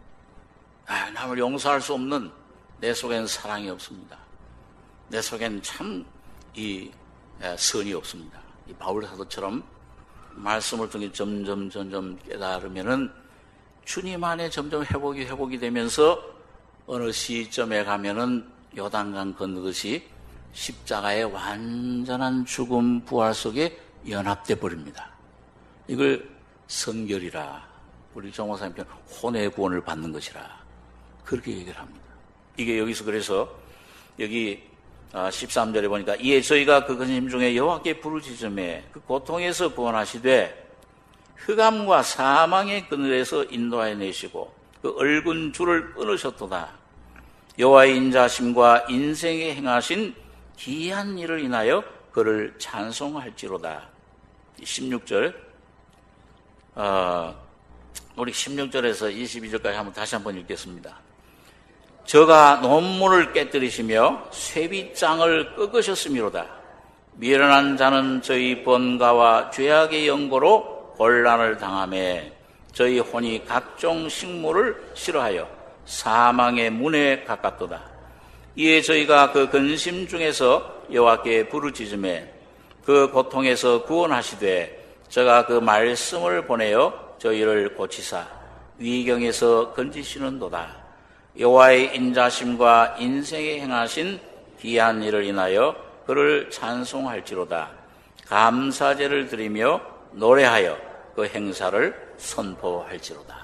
아, 남을 용서할 수 없는 내 속에는 사랑이 없습니다. 내 속에는 참 이 선이 없습니다. 이 바울 사도처럼 말씀을 통해 점점 점점 깨달으면은 주님 안에 점점 회복이 회복이 되면서 어느 시점에 가면은 요단강 건너듯이 십자가의 완전한 죽음 부활 속에 연합돼 버립니다. 이걸 성결이라 우리 정목사님 편 혼의 구원을 받는 것이라 그렇게 얘기를 합니다. 이게 여기서 그래서 여기 십삼 절에 보니까 이에 저희가 그 근심 중에 여호와께 부르짖음에 그 고통에서 구원하시되 흑암과 사망의 그늘에서 인도하여 내시고 그 얽은 줄을 끊으셨도다. 여호와의 인자심과 인생에 행하신 기이한 일을 인하여 그를 찬송할지로다. 십육 절 어, 우리 십육 절에서 이십이 절까지 한번 다시 한번 읽겠습니다. 저가 논문을 깨뜨리시며 쇠빗장을 꺾으셨음이로다. 미련한 자는 저희 번가와 죄악의 연고로 곤란을 당하며 저희 혼이 각종 식물을 싫어하여 사망의 문에 가깝도다. 이에 저희가 그 근심 중에서 여호와께 부르짖음에 그 고통에서 구원하시되 저가 그 말씀을 보내어 저희를 고치사 위경에서 건지시는도다. 여호와의 인자심과 인생에 행하신 기이한 일을 인하여 그를 찬송할지로다. 감사제를 드리며 노래하여 그 행사를 선포할지로다.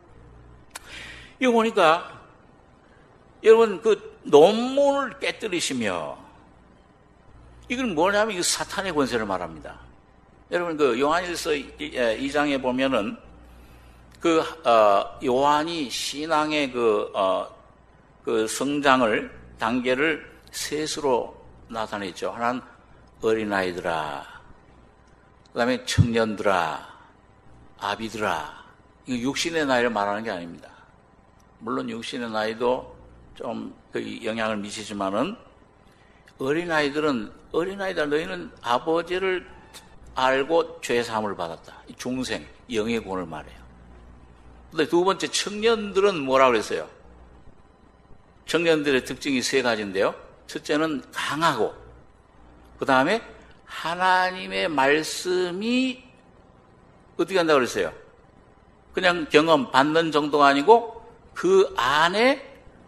이거 보니까 여러분 그 논문을 깨뜨리시며 이건 뭐냐면 이거 사탄의 권세를 말합니다. 여러분 그 요한일서 이 장에 보면은 그 어, 요한이 신앙의 그, 어, 그 성장을 단계를 셋으로 나타냈죠. 하나는 어린아이들아, 그 다음에 청년들아, 아비들아. 이거 육신의 나이를 말하는 게 아닙니다. 물론 육신의 나이도 좀 그 영향을 미치지만은 어린아이들은 어린아이들 너희는 아버지를 알고 죄사함을 받았다. 중생, 영의 구원을 말해요. 근데 두 번째 청년들은 뭐라고 그랬어요? 청년들의 특징이 세 가지인데요. 첫째는 강하고 그 다음에 하나님의 말씀이 어떻게 한다고 그랬어요? 그냥 경험 받는 정도가 아니고 그 안에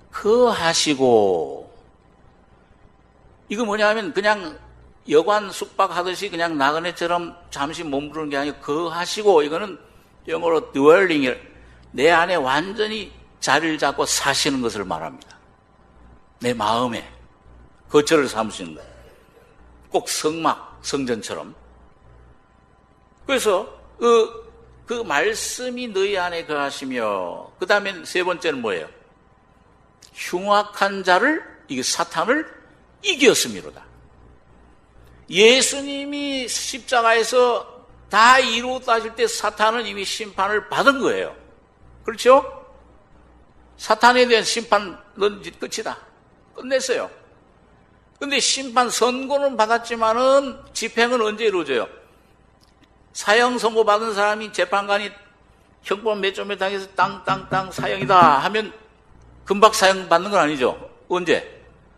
거하시고 이거 뭐냐면 그냥 여관 숙박하듯이 그냥 나그네처럼 잠시 머무르는 게 아니고 거하시고 이거는 영어로 dwelling 내 안에 완전히 자리를 잡고 사시는 것을 말합니다. 내 마음에 거처를 삼으시는 거예요. 꼭 성막, 성전처럼. 그래서 그, 그 말씀이 너희 안에 거하시며 그 다음에 세 번째는 뭐예요? 흉악한 자를, 이게 사탄을 이겼음이로다. 예수님이 십자가에서 다 이루었다 하실 때 사탄은 이미 심판을 받은 거예요. 그렇죠? 사탄에 대한 심판은 끝이다. 끝냈어요. 근데 심판 선고는 받았지만은 집행은 언제 이루어져요? 사형 선고 받은 사람이 재판관이 형법 몇 점에 당해서 땅땅땅 사형이다 하면 금방 사형 받는 건 아니죠. 언제?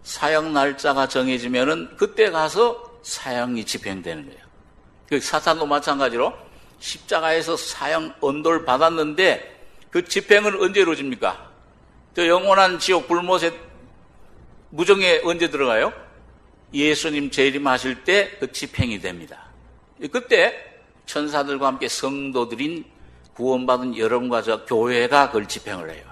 사형 날짜가 정해지면은 그때 가서 사형이 집행되는 거예요. 그 사탄도 마찬가지로 십자가에서 사형 언도를 받았는데 그 집행은 언제 이루어집니까? 저 영원한 지옥 불못에 무정에 언제 들어가요? 예수님 재림하실 때 그 집행이 됩니다. 그때 천사들과 함께 성도들인 구원받은 여러분과 저 교회가 그걸 집행을 해요.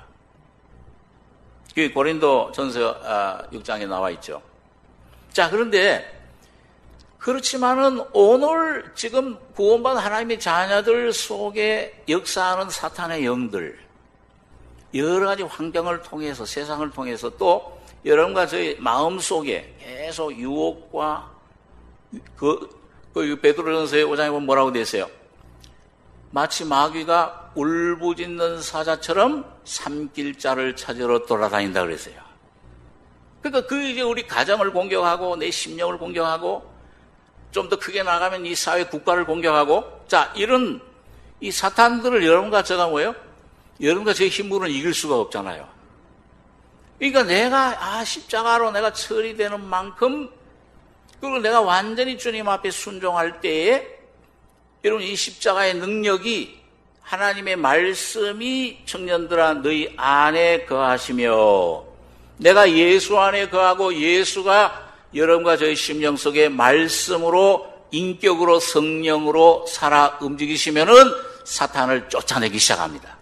그 고린도 전서 육 장에 나와 있죠. 자, 그런데 그렇지만은 오늘 지금 구원받은 하나님의 자녀들 속에 역사하는 사탄의 영들, 여러 가지 환경을 통해서, 세상을 통해서 또 여러분과 저희 마음 속에 계속 유혹과 그, 그 베드로전서의 오 장에 보면 뭐라고 되어 있어요? 마치 마귀가 울부짖는 사자처럼 삼킬자를 찾으러 돌아다닌다 그랬어요. 그러니까 그 이제 우리 가정을 공격하고 내 심령을 공격하고 좀 더 크게 나가면 이 사회 국가를 공격하고 자 이런 이 사탄들을 여러분과 제가 뭐예요? 여러분과 제 힘으로는 이길 수가 없잖아요. 그러니까 내가 아 십자가로 내가 처리되는 만큼 그리고 내가 완전히 주님 앞에 순종할 때에 여러분 이 십자가의 능력이 하나님의 말씀이 청년들아 너희 안에 거하시며 내가 예수 안에 거하고 예수가 여러분과 저희 심령 속에 말씀으로 인격으로 성령으로 살아 움직이시면은 사탄을 쫓아내기 시작합니다.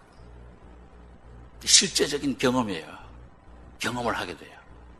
실제적인 경험이에요. 경험을 하게 돼요.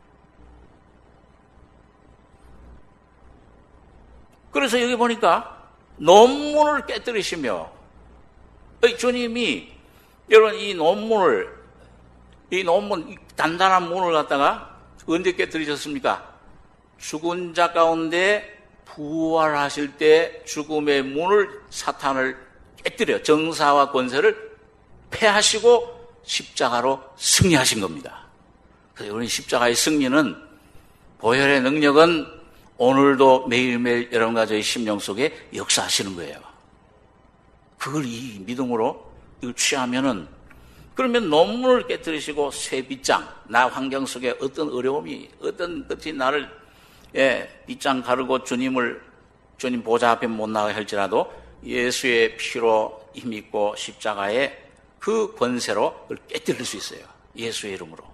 그래서 여기 보니까 논문을 깨뜨리시며 주님이 여러분 이 논문을 이 논문 이 단단한 문을 갖다가 언제 깨뜨리셨습니까? 죽은 자 가운데 부활하실 때 죽음의 문을 사탄을 깨뜨려 정사와 권세를 패하시고 십자가로 승리하신 겁니다. 그래서 우리 십자가의 승리는 보혈의 능력은 오늘도 매일매일 여러분과 저희 심령 속에 역사하시는 거예요. 그걸 이 믿음으로 이걸 취하면은 그러면 논문을 깨뜨리시고 새 빗장 나 환경 속에 어떤 어려움이 어떤 것이 나를 예, 빗장 가르고 주님을 주님 보좌 앞에 못 나가게 할지라도 예수의 피로 힘있고 십자가의 그 권세로 그걸 깨뜨릴 수 있어요. 예수의 이름으로.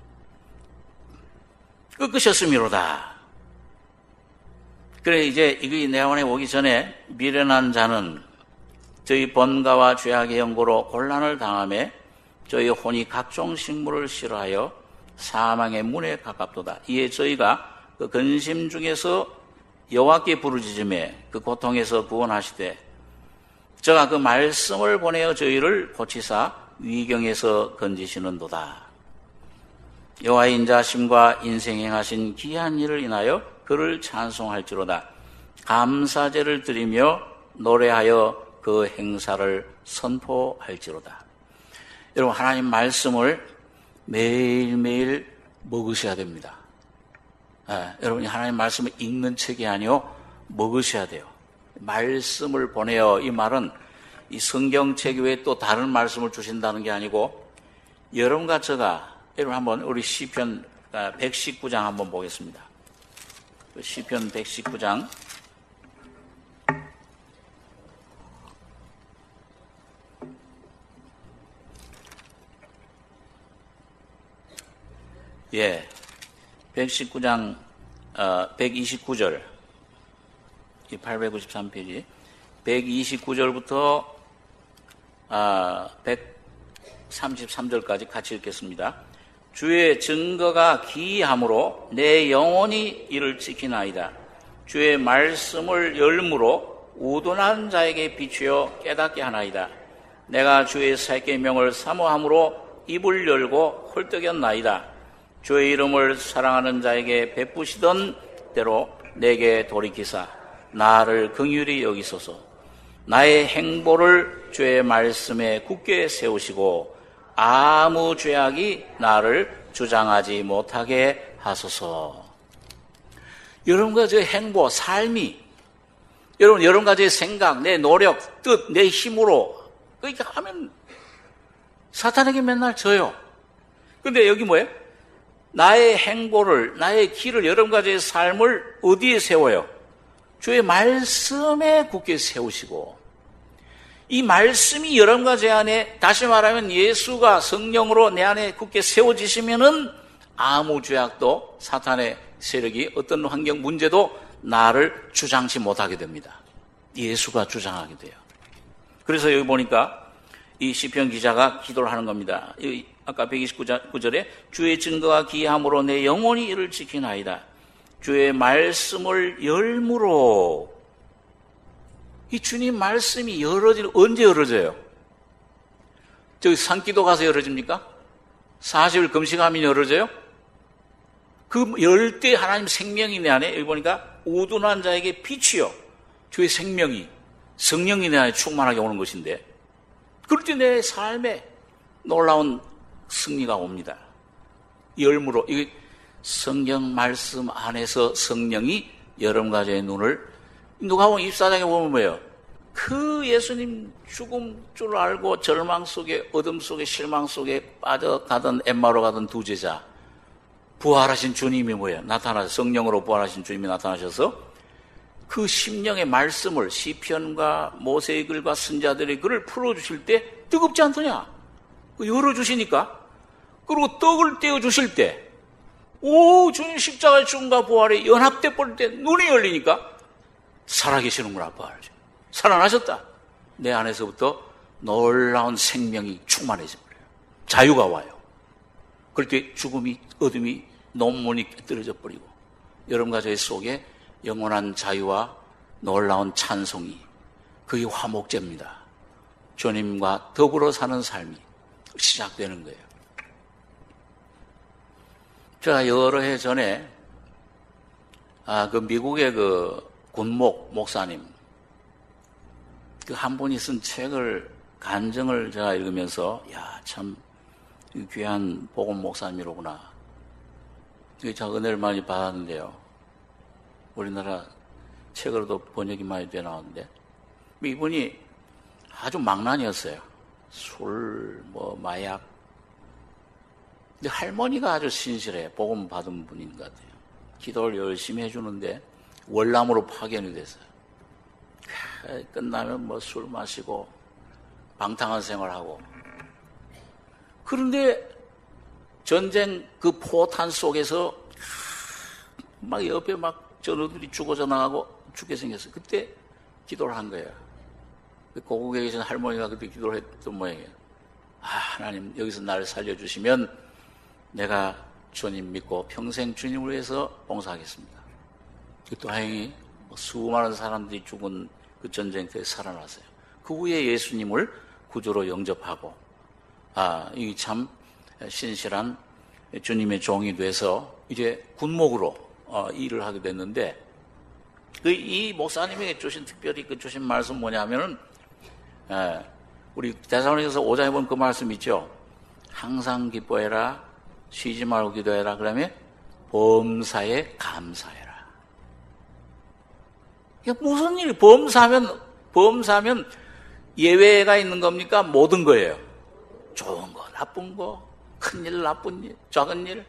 끄끄셨음이로다. 그래 이제 이게 내 안에 오기 전에 미련한 자는 저희 번가와 죄악의 연고로 곤란을 당하며 저희 혼이 각종 식물을 싫어하여 사망의 문에 가깝도다. 이에 저희가 그 근심 중에서 여호와께 부르짖음에 그 고통에서 구원하시되 저가 그 말씀을 보내어 저희를 고치사 위경에서 건지시는도다. 여호와의 인자심과 인생 행하신 귀한 일을 인하여 그를 찬송할지로다. 감사제를 드리며 노래하여 그 행사를 선포할지로다. 여러분 하나님 말씀을 매일매일 먹으셔야 됩니다. 예, 여러분이 하나님 말씀을 읽는 책이 아니요 먹으셔야 돼요. 말씀을 보내어 이 말은 이 성경책 외에 또 다른 말씀을 주신다는 게 아니고 여러분과 제가 여러분 한번 우리 시편 백십구 장 한번 보겠습니다. 시편 백십구 장 예. 백십구 장 어, 백이십구 절 이 팔백구십삼 페이지 백이십구 절부터 어, 백삼십삼 절까지 같이 읽겠습니다. 주의 증거가 기이함으로 내 영혼이 이를 지키나이다. 주의 말씀을 열무로 우둔한 자에게 비추어 깨닫게 하나이다. 내가 주의 새 계명을 사모함으로 입을 열고 헐떡였나이다. 주의 이름을 사랑하는 자에게 베푸시던 대로 내게 돌이키사 나를 긍휼히 여기소서. 나의 행보를 주의 말씀에 굳게 세우시고 아무 죄악이 나를 주장하지 못하게 하소서. 여러분과 제 행보, 삶이 여러분 여러분과 제 생각, 내 노력, 뜻, 내 힘으로 그러니까 하면 사탄에게 맨날 져요. 근데 여기 뭐예요? 나의 행보를, 나의 길을, 여러 가지의 삶을 어디에 세워요? 주의 말씀에 굳게 세우시고, 이 말씀이 여러 가지 안에, 다시 말하면 예수가 성령으로 내 안에 굳게 세워지시면은 아무 죄악도, 사탄의 세력이, 어떤 환경 문제도 나를 주장치 못하게 됩니다. 예수가 주장하게 돼요. 그래서 여기 보니까 이 시편 기자가 기도를 하는 겁니다. 아까 백이십구 절에 주의 증거가 기이함으로 내 영혼이 이를 지키나이다. 주의 말씀을 열무로. 이 주님 말씀이 열어지는, 언제 열어져요? 저기 산기도 가서 열어집니까? 사십 일 금식하면 열어져요? 그 열 때 하나님 생명이 내 안에, 여기 보니까 우둔한 자에게 빛이요, 주의 생명이, 성령이 내 안에 충만하게 오는 것인데, 그럴 때 내 삶에 놀라운 승리가 옵니다. 열무로. 이게 성경 말씀 안에서 성령이 여러 가지의 눈을, 누가 보면 입사장에 보면 뭐예요? 그 예수님 죽음 줄 알고 절망 속에, 어둠 속에, 실망 속에 빠져가던, 엠마오로 가던 두 제자, 부활하신 주님이 뭐예요? 나타나서, 성령으로 부활하신 주님이 나타나셔서 그 심령의 말씀을, 시편과 모세의 글과 선자들의 글을 풀어주실 때 뜨겁지 않더냐? 열어주시니까. 그리고 떡을 떼어주실 때, 오, 주님 십자가의 죽음과 부활에 연합돼 버릴 때 눈이 열리니까 살아계시는구나, 부활하죠. 살아나셨다. 내 안에서부터 놀라운 생명이 충만해져 버려요. 자유가 와요. 그럴 때 죽음이, 어둠이, 논문이 깨뜨려져 버리고, 여러분 가족의 속에 영원한 자유와 놀라운 찬송이, 그게 화목제입니다. 주님과 더불어 사는 삶이 시작되는 거예요. 제가 여러 해 전에 아, 그 미국의 그 군목 목사님 그 한 분이 쓴 책을, 간증을 제가 읽으면서, 야, 참 귀한 복음 목사님이로구나. 제가 은혜를 많이 받았는데요. 우리나라 책으로도 번역이 많이 돼 나왔는데, 이분이 아주 망난이었어요. 술, 뭐 마약. 근데 할머니가 아주 신실해. 복음 받은 분인 것 같아요. 기도를 열심히 해주는데 월남으로 파견이 됐어요. 끝나면 뭐 술 마시고 방탕한 생활하고. 그런데 전쟁 그 포탄 속에서 막 옆에 막 전우들이 죽어져 나가고 죽게 생겼어요. 그때 기도를 한 거예요. 고국에 계신 할머니가 그때 기도를 했던 모양이에요. 아, 하나님 여기서 나를 살려주시면 내가 주님 믿고 평생 주님을 위해서 봉사하겠습니다. 또 다행히 수많은 사람들이 죽은 그 전쟁터에 살아났어요. 그 후에 예수님을 구주로 영접하고, 아, 이 참 신실한 주님의 종이 돼서 이제 군목으로 어, 일을 하게 됐는데, 그 이 목사님에게 주신, 특별히 그 주신 말씀 뭐냐면은, 에, 우리 데살로니가서 오 장에 보면 그 말씀 있죠. 항상 기뻐해라, 쉬지 말고 기도해라. 그다음에 범사에 감사해라. 무슨 일이, 범사면, 범사면 예외가 있는 겁니까? 모든 거예요. 좋은 거, 나쁜 거, 큰 일, 나쁜 일, 작은 일.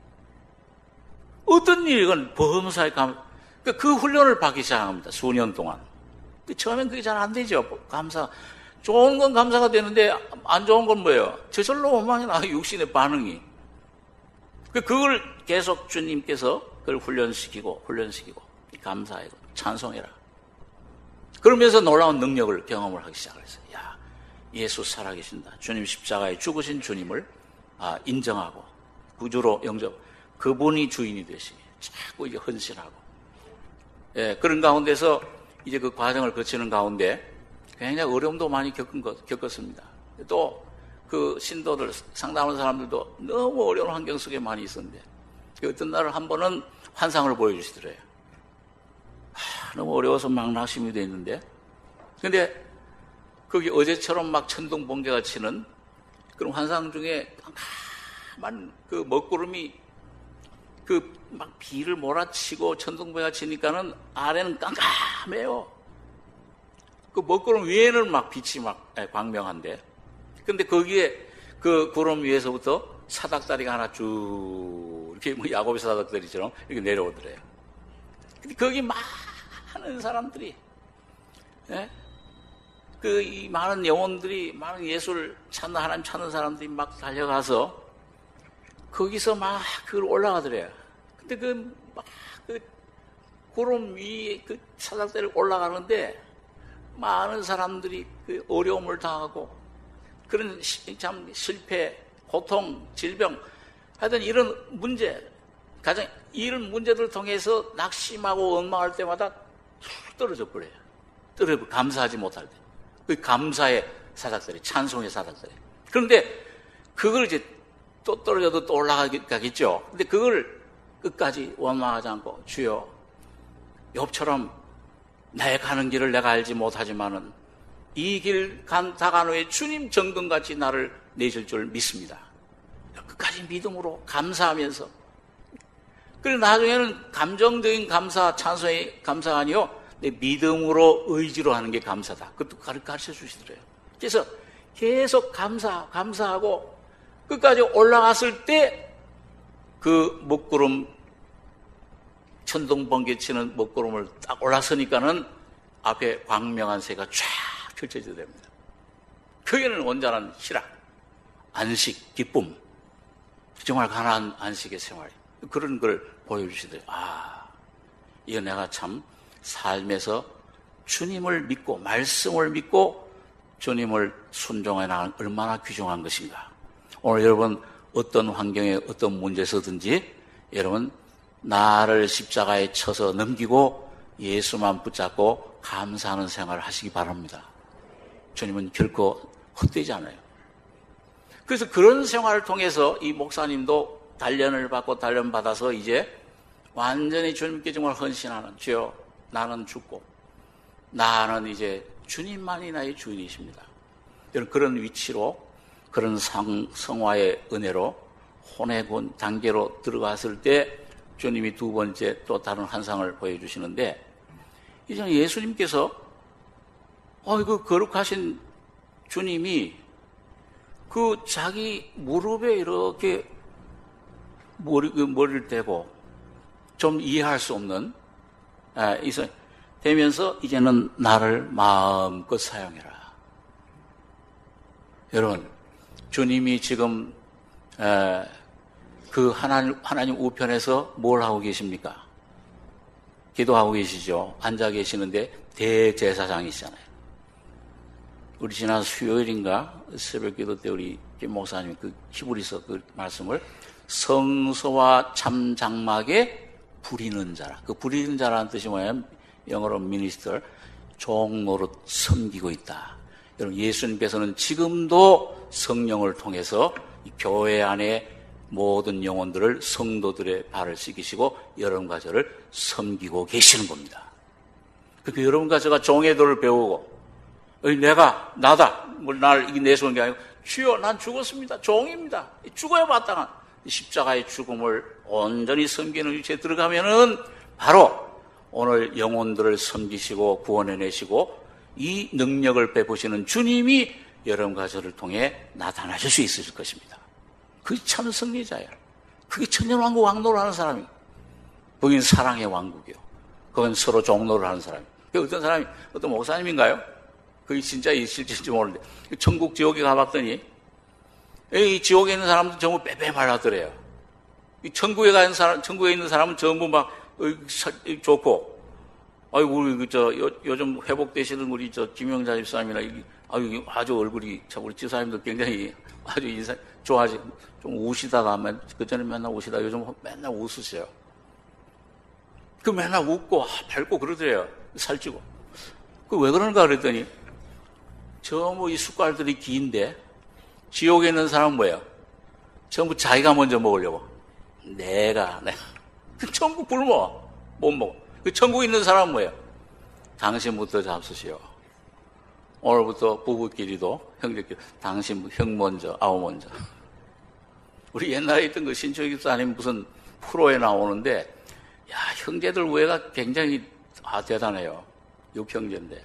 어떤 일이건 범사에 감, 그, 그 훈련을 받기 시작합니다. 수년 동안. 처음엔 그게 잘 안 되죠. 감사. 좋은 건 감사가 되는데, 안 좋은 건 뭐예요? 저절로 원망이 나, 육신의 반응이. 그걸 계속 주님께서 그걸 훈련시키고, 훈련시키고, 감사하고, 찬송해라. 그러면서 놀라운 능력을 경험을 하기 시작했어요. 야, 예수 살아계신다. 주님 십자가에 죽으신 주님을 아, 인정하고, 구주로 영접, 그분이 주인이 되시게 자꾸 이제 헌신하고, 예, 그런 가운데서 이제 그 과정을 거치는 가운데 굉장히 어려움도 많이 겪은 것, 겪었습니다. 또 그 신도들, 상담하는 사람들도 너무 어려운 환경 속에 많이 있었는데, 어떤 날은 한 번은 환상을 보여주시더래요. 하, 너무 어려워서 막 낙심이 돼 있는데, 근데 거기 어제처럼 막 천둥 번개가 치는 그런 환상 중에 깜깜한 그 먹구름이 그 막 비를 몰아치고 천둥 번개가 치니까는 아래는 깜깜해요. 그 먹구름 위에는 막 빛이 막 광명한데, 근데 거기에 그 구름 위에서부터 사닥다리가 하나 쭉 이렇게 뭐 야곱의 사닥다리처럼 이렇게 내려오더래요. 근데 거기 많은 사람들이, 예? 그 이 많은 영혼들이, 많은 예수를 찾는, 하나님 찾는 사람들이 막 달려가서 거기서 막 그걸 올라가더래요. 근데 그 막 그 구름 위에 그 사닥다리를 올라가는데 많은 사람들이 그 어려움을 당하고 그런 시, 참 실패, 고통, 질병, 하여튼 이런 문제, 가장 이런 문제들을 통해서 낙심하고 원망할 때마다 툭 떨어져 버려요. 떨어져 감사하지 못할 때. 그 감사의 사닥다리, 찬송의 사닥다리. 그런데 그걸 이제 또 떨어져도 또 올라가겠죠. 근데 그걸 끝까지 원망하지 않고, 주여, 욥처럼 내 가는 길을 내가 알지 못하지만은 이 길 다간 후에 주님 정금같이 나를 내실 줄 믿습니다. 끝까지 믿음으로 감사하면서. 그리고 나중에는 감정적인 감사, 찬송의 감사가 아니요, 내 믿음으로 의지로 하는 게 감사다. 그것도 가르쳐 주시더래요. 그래서 계속 감사, 감사하고 끝까지 올라갔을 때 그 먹구름, 천둥 번개 치는 먹구름을 딱 올라서니까는 앞에 광명한 새가 쫙 펼쳐지게 됩니다. 거기는 온전한 희락, 안식, 기쁨, 정말 가난한 안식의 생활, 그런 걸 보여주시더래요. 아, 이거 내가 참 삶에서 주님을 믿고 말씀을 믿고 주님을 순종해 나가는 얼마나 귀중한 것인가. 오늘 여러분 어떤 환경에 어떤 문제서든지 여러분 나를 십자가에 쳐서 넘기고 예수만 붙잡고 감사하는 생활을 하시기 바랍니다. 주님은 결코 헛되지 않아요. 그래서 그런 생활을 통해서 이 목사님도 단련을 받고 단련 받아서 이제 완전히 주님께 정말 헌신하는, 주여 나는 죽고 나는 이제 주님만이 나의 주인이십니다. 그런 위치로, 그런 상, 성화의 은혜로 혼의 단계로 들어갔을 때 주님이 두 번째 또 다른 환상을 보여주시는데, 이제는 예수님께서 어, 그 거룩하신 주님이 그 자기 무릎에 이렇게 머리, 머리를 대고 좀 이해할 수 없는, 아, 이서 되면서 이제는 나를 마음껏 사용해라. 여러분, 주님이 지금 에, 그 하나님, 하나님 우편에서 뭘 하고 계십니까? 기도하고 계시죠. 앉아 계시는데 대제사장이시잖아요. 우리 지난 수요일인가 새벽 기도 때 우리 김 목사님 그 히브리서 그 말씀을 성소와 참 장막에 부리는 자라. 그 부리는 자라는 뜻이 뭐냐면 영어로 미니스터, 종노릇 섬기고 있다. 여러분, 예수님께서는 지금도 성령을 통해서 이 교회 안에 모든 영혼들을 성도들의 발을 씻기시고 여러분과 저를 섬기고 계시는 겁니다. 그러니까 여러분과 제가 종의 도를 배우고, 내가 나다, 날 내세우는 게 아니고, 주여 난 죽었습니다, 종입니다, 죽어야 마땅한 십자가의 죽음을 온전히 섬기는 위치에 들어가면은 바로 오늘 영혼들을 섬기시고 구원해내시고 이 능력을 베푸시는 주님이 여러분과 저를 통해 나타나실 수 있으실 것입니다. 그게 참 승리자예요. 그게 천년왕국 왕노를 하는 사람이에요. 거긴 사랑의 왕국이요. 그건 서로 종노를 하는 사람이에요. 어떤 사람이, 어떤 목사님인가요? 그게 진짜 있을지 모르는데, 천국 지옥에 가봤더니, 이 지옥에 있는 사람들 전부 빼빼 말하더래요. 이 천국에 가는 사람, 천국에 있는 사람은 전부 막, 좋고, 아유, 우리, 저, 요, 요즘 회복되시는 우리 저, 김영자 집사님이나, 아유, 아주 얼굴이, 참, 우리 집사님도 굉장히 아주 인사, 좋아하시, 좀 우시다가, 그 전에 맨날 우시다가 요즘 맨날 웃으세요. 그 맨날 웃고, 밝고 그러더래요. 살찌고. 그 왜 그런가 그랬더니, 전부 이 숟갈들이 긴데, 지옥에 있는 사람은 뭐예요? 전부 자기가 먼저 먹으려고. 내가, 내가. 그 전부 굶어. 못 먹어. 그 천국에 있는 사람은 뭐예요? 당신부터 잡수시오. 오늘부터 부부끼리도, 형제끼리, 당신, 형 먼저, 아우 먼저. 우리 옛날에 있던 그 신초기 집사님 무슨 프로에 나오는데, 야, 형제들 우애가 굉장히, 아, 대단해요. 육형제인데.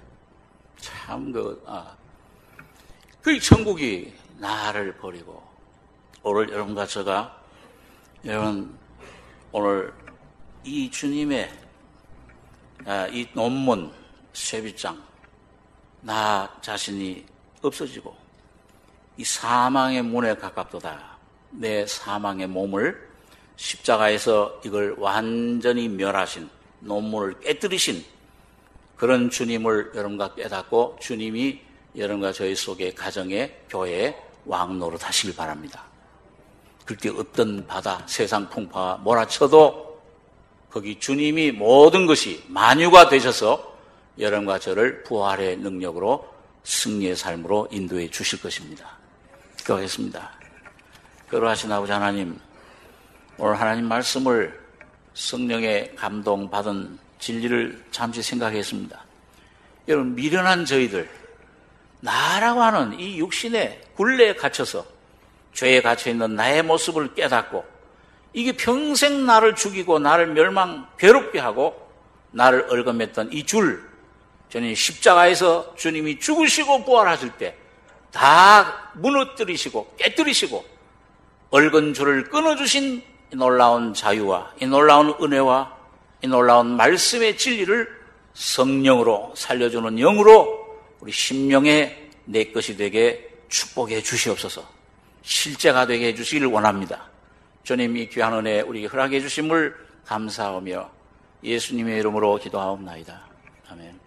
참, 그, 아. 그 천국이 나를 버리고, 오늘 여러분과 제가 여러분 오늘 이 주님의 이 논문 쇠빗장 나 자신이 없어지고 이 사망의 문에 가깝도다. 내 사망의 몸을 십자가에서 이걸 완전히 멸하신 논문을 깨뜨리신 그런 주님을 여러분과 깨닫고 주님이 여러분과 저희 속의 가정에 교회에 왕노릇 하시길 바랍니다. 그렇게 어떤 바다 세상 풍파가 몰아쳐도 거기 주님이 모든 것이 만유가 되셔서 여러분과 저를 부활의 능력으로 승리의 삶으로 인도해 주실 것입니다. 기도하겠습니다. 거룩하신 아버지 하나님, 오늘 하나님 말씀을 성령의 감동받은 진리를 잠시 생각했습니다. 여러분, 미련한 저희들, 나라고 하는 이 육신의 굴레에 갇혀서 죄에 갇혀있는 나의 모습을 깨닫고 이게 평생 나를 죽이고 나를 멸망, 괴롭게 하고 나를 얽어맸던 이 줄, 저는 십자가에서 주님이 죽으시고 부활하실 때 다 무너뜨리시고 깨뜨리시고 얽은 줄을 끊어주신 이 놀라운 자유와 이 놀라운 은혜와 이 놀라운 말씀의 진리를 성령으로 살려주는 영으로 우리 심령에 내 것이 되게 축복해 주시옵소서. 실제가 되게 해주시기를 원합니다. 주님 이 귀한 은혜 우리에게 허락해 주심을 감사하며 예수님의 이름으로 기도하옵나이다. 아멘.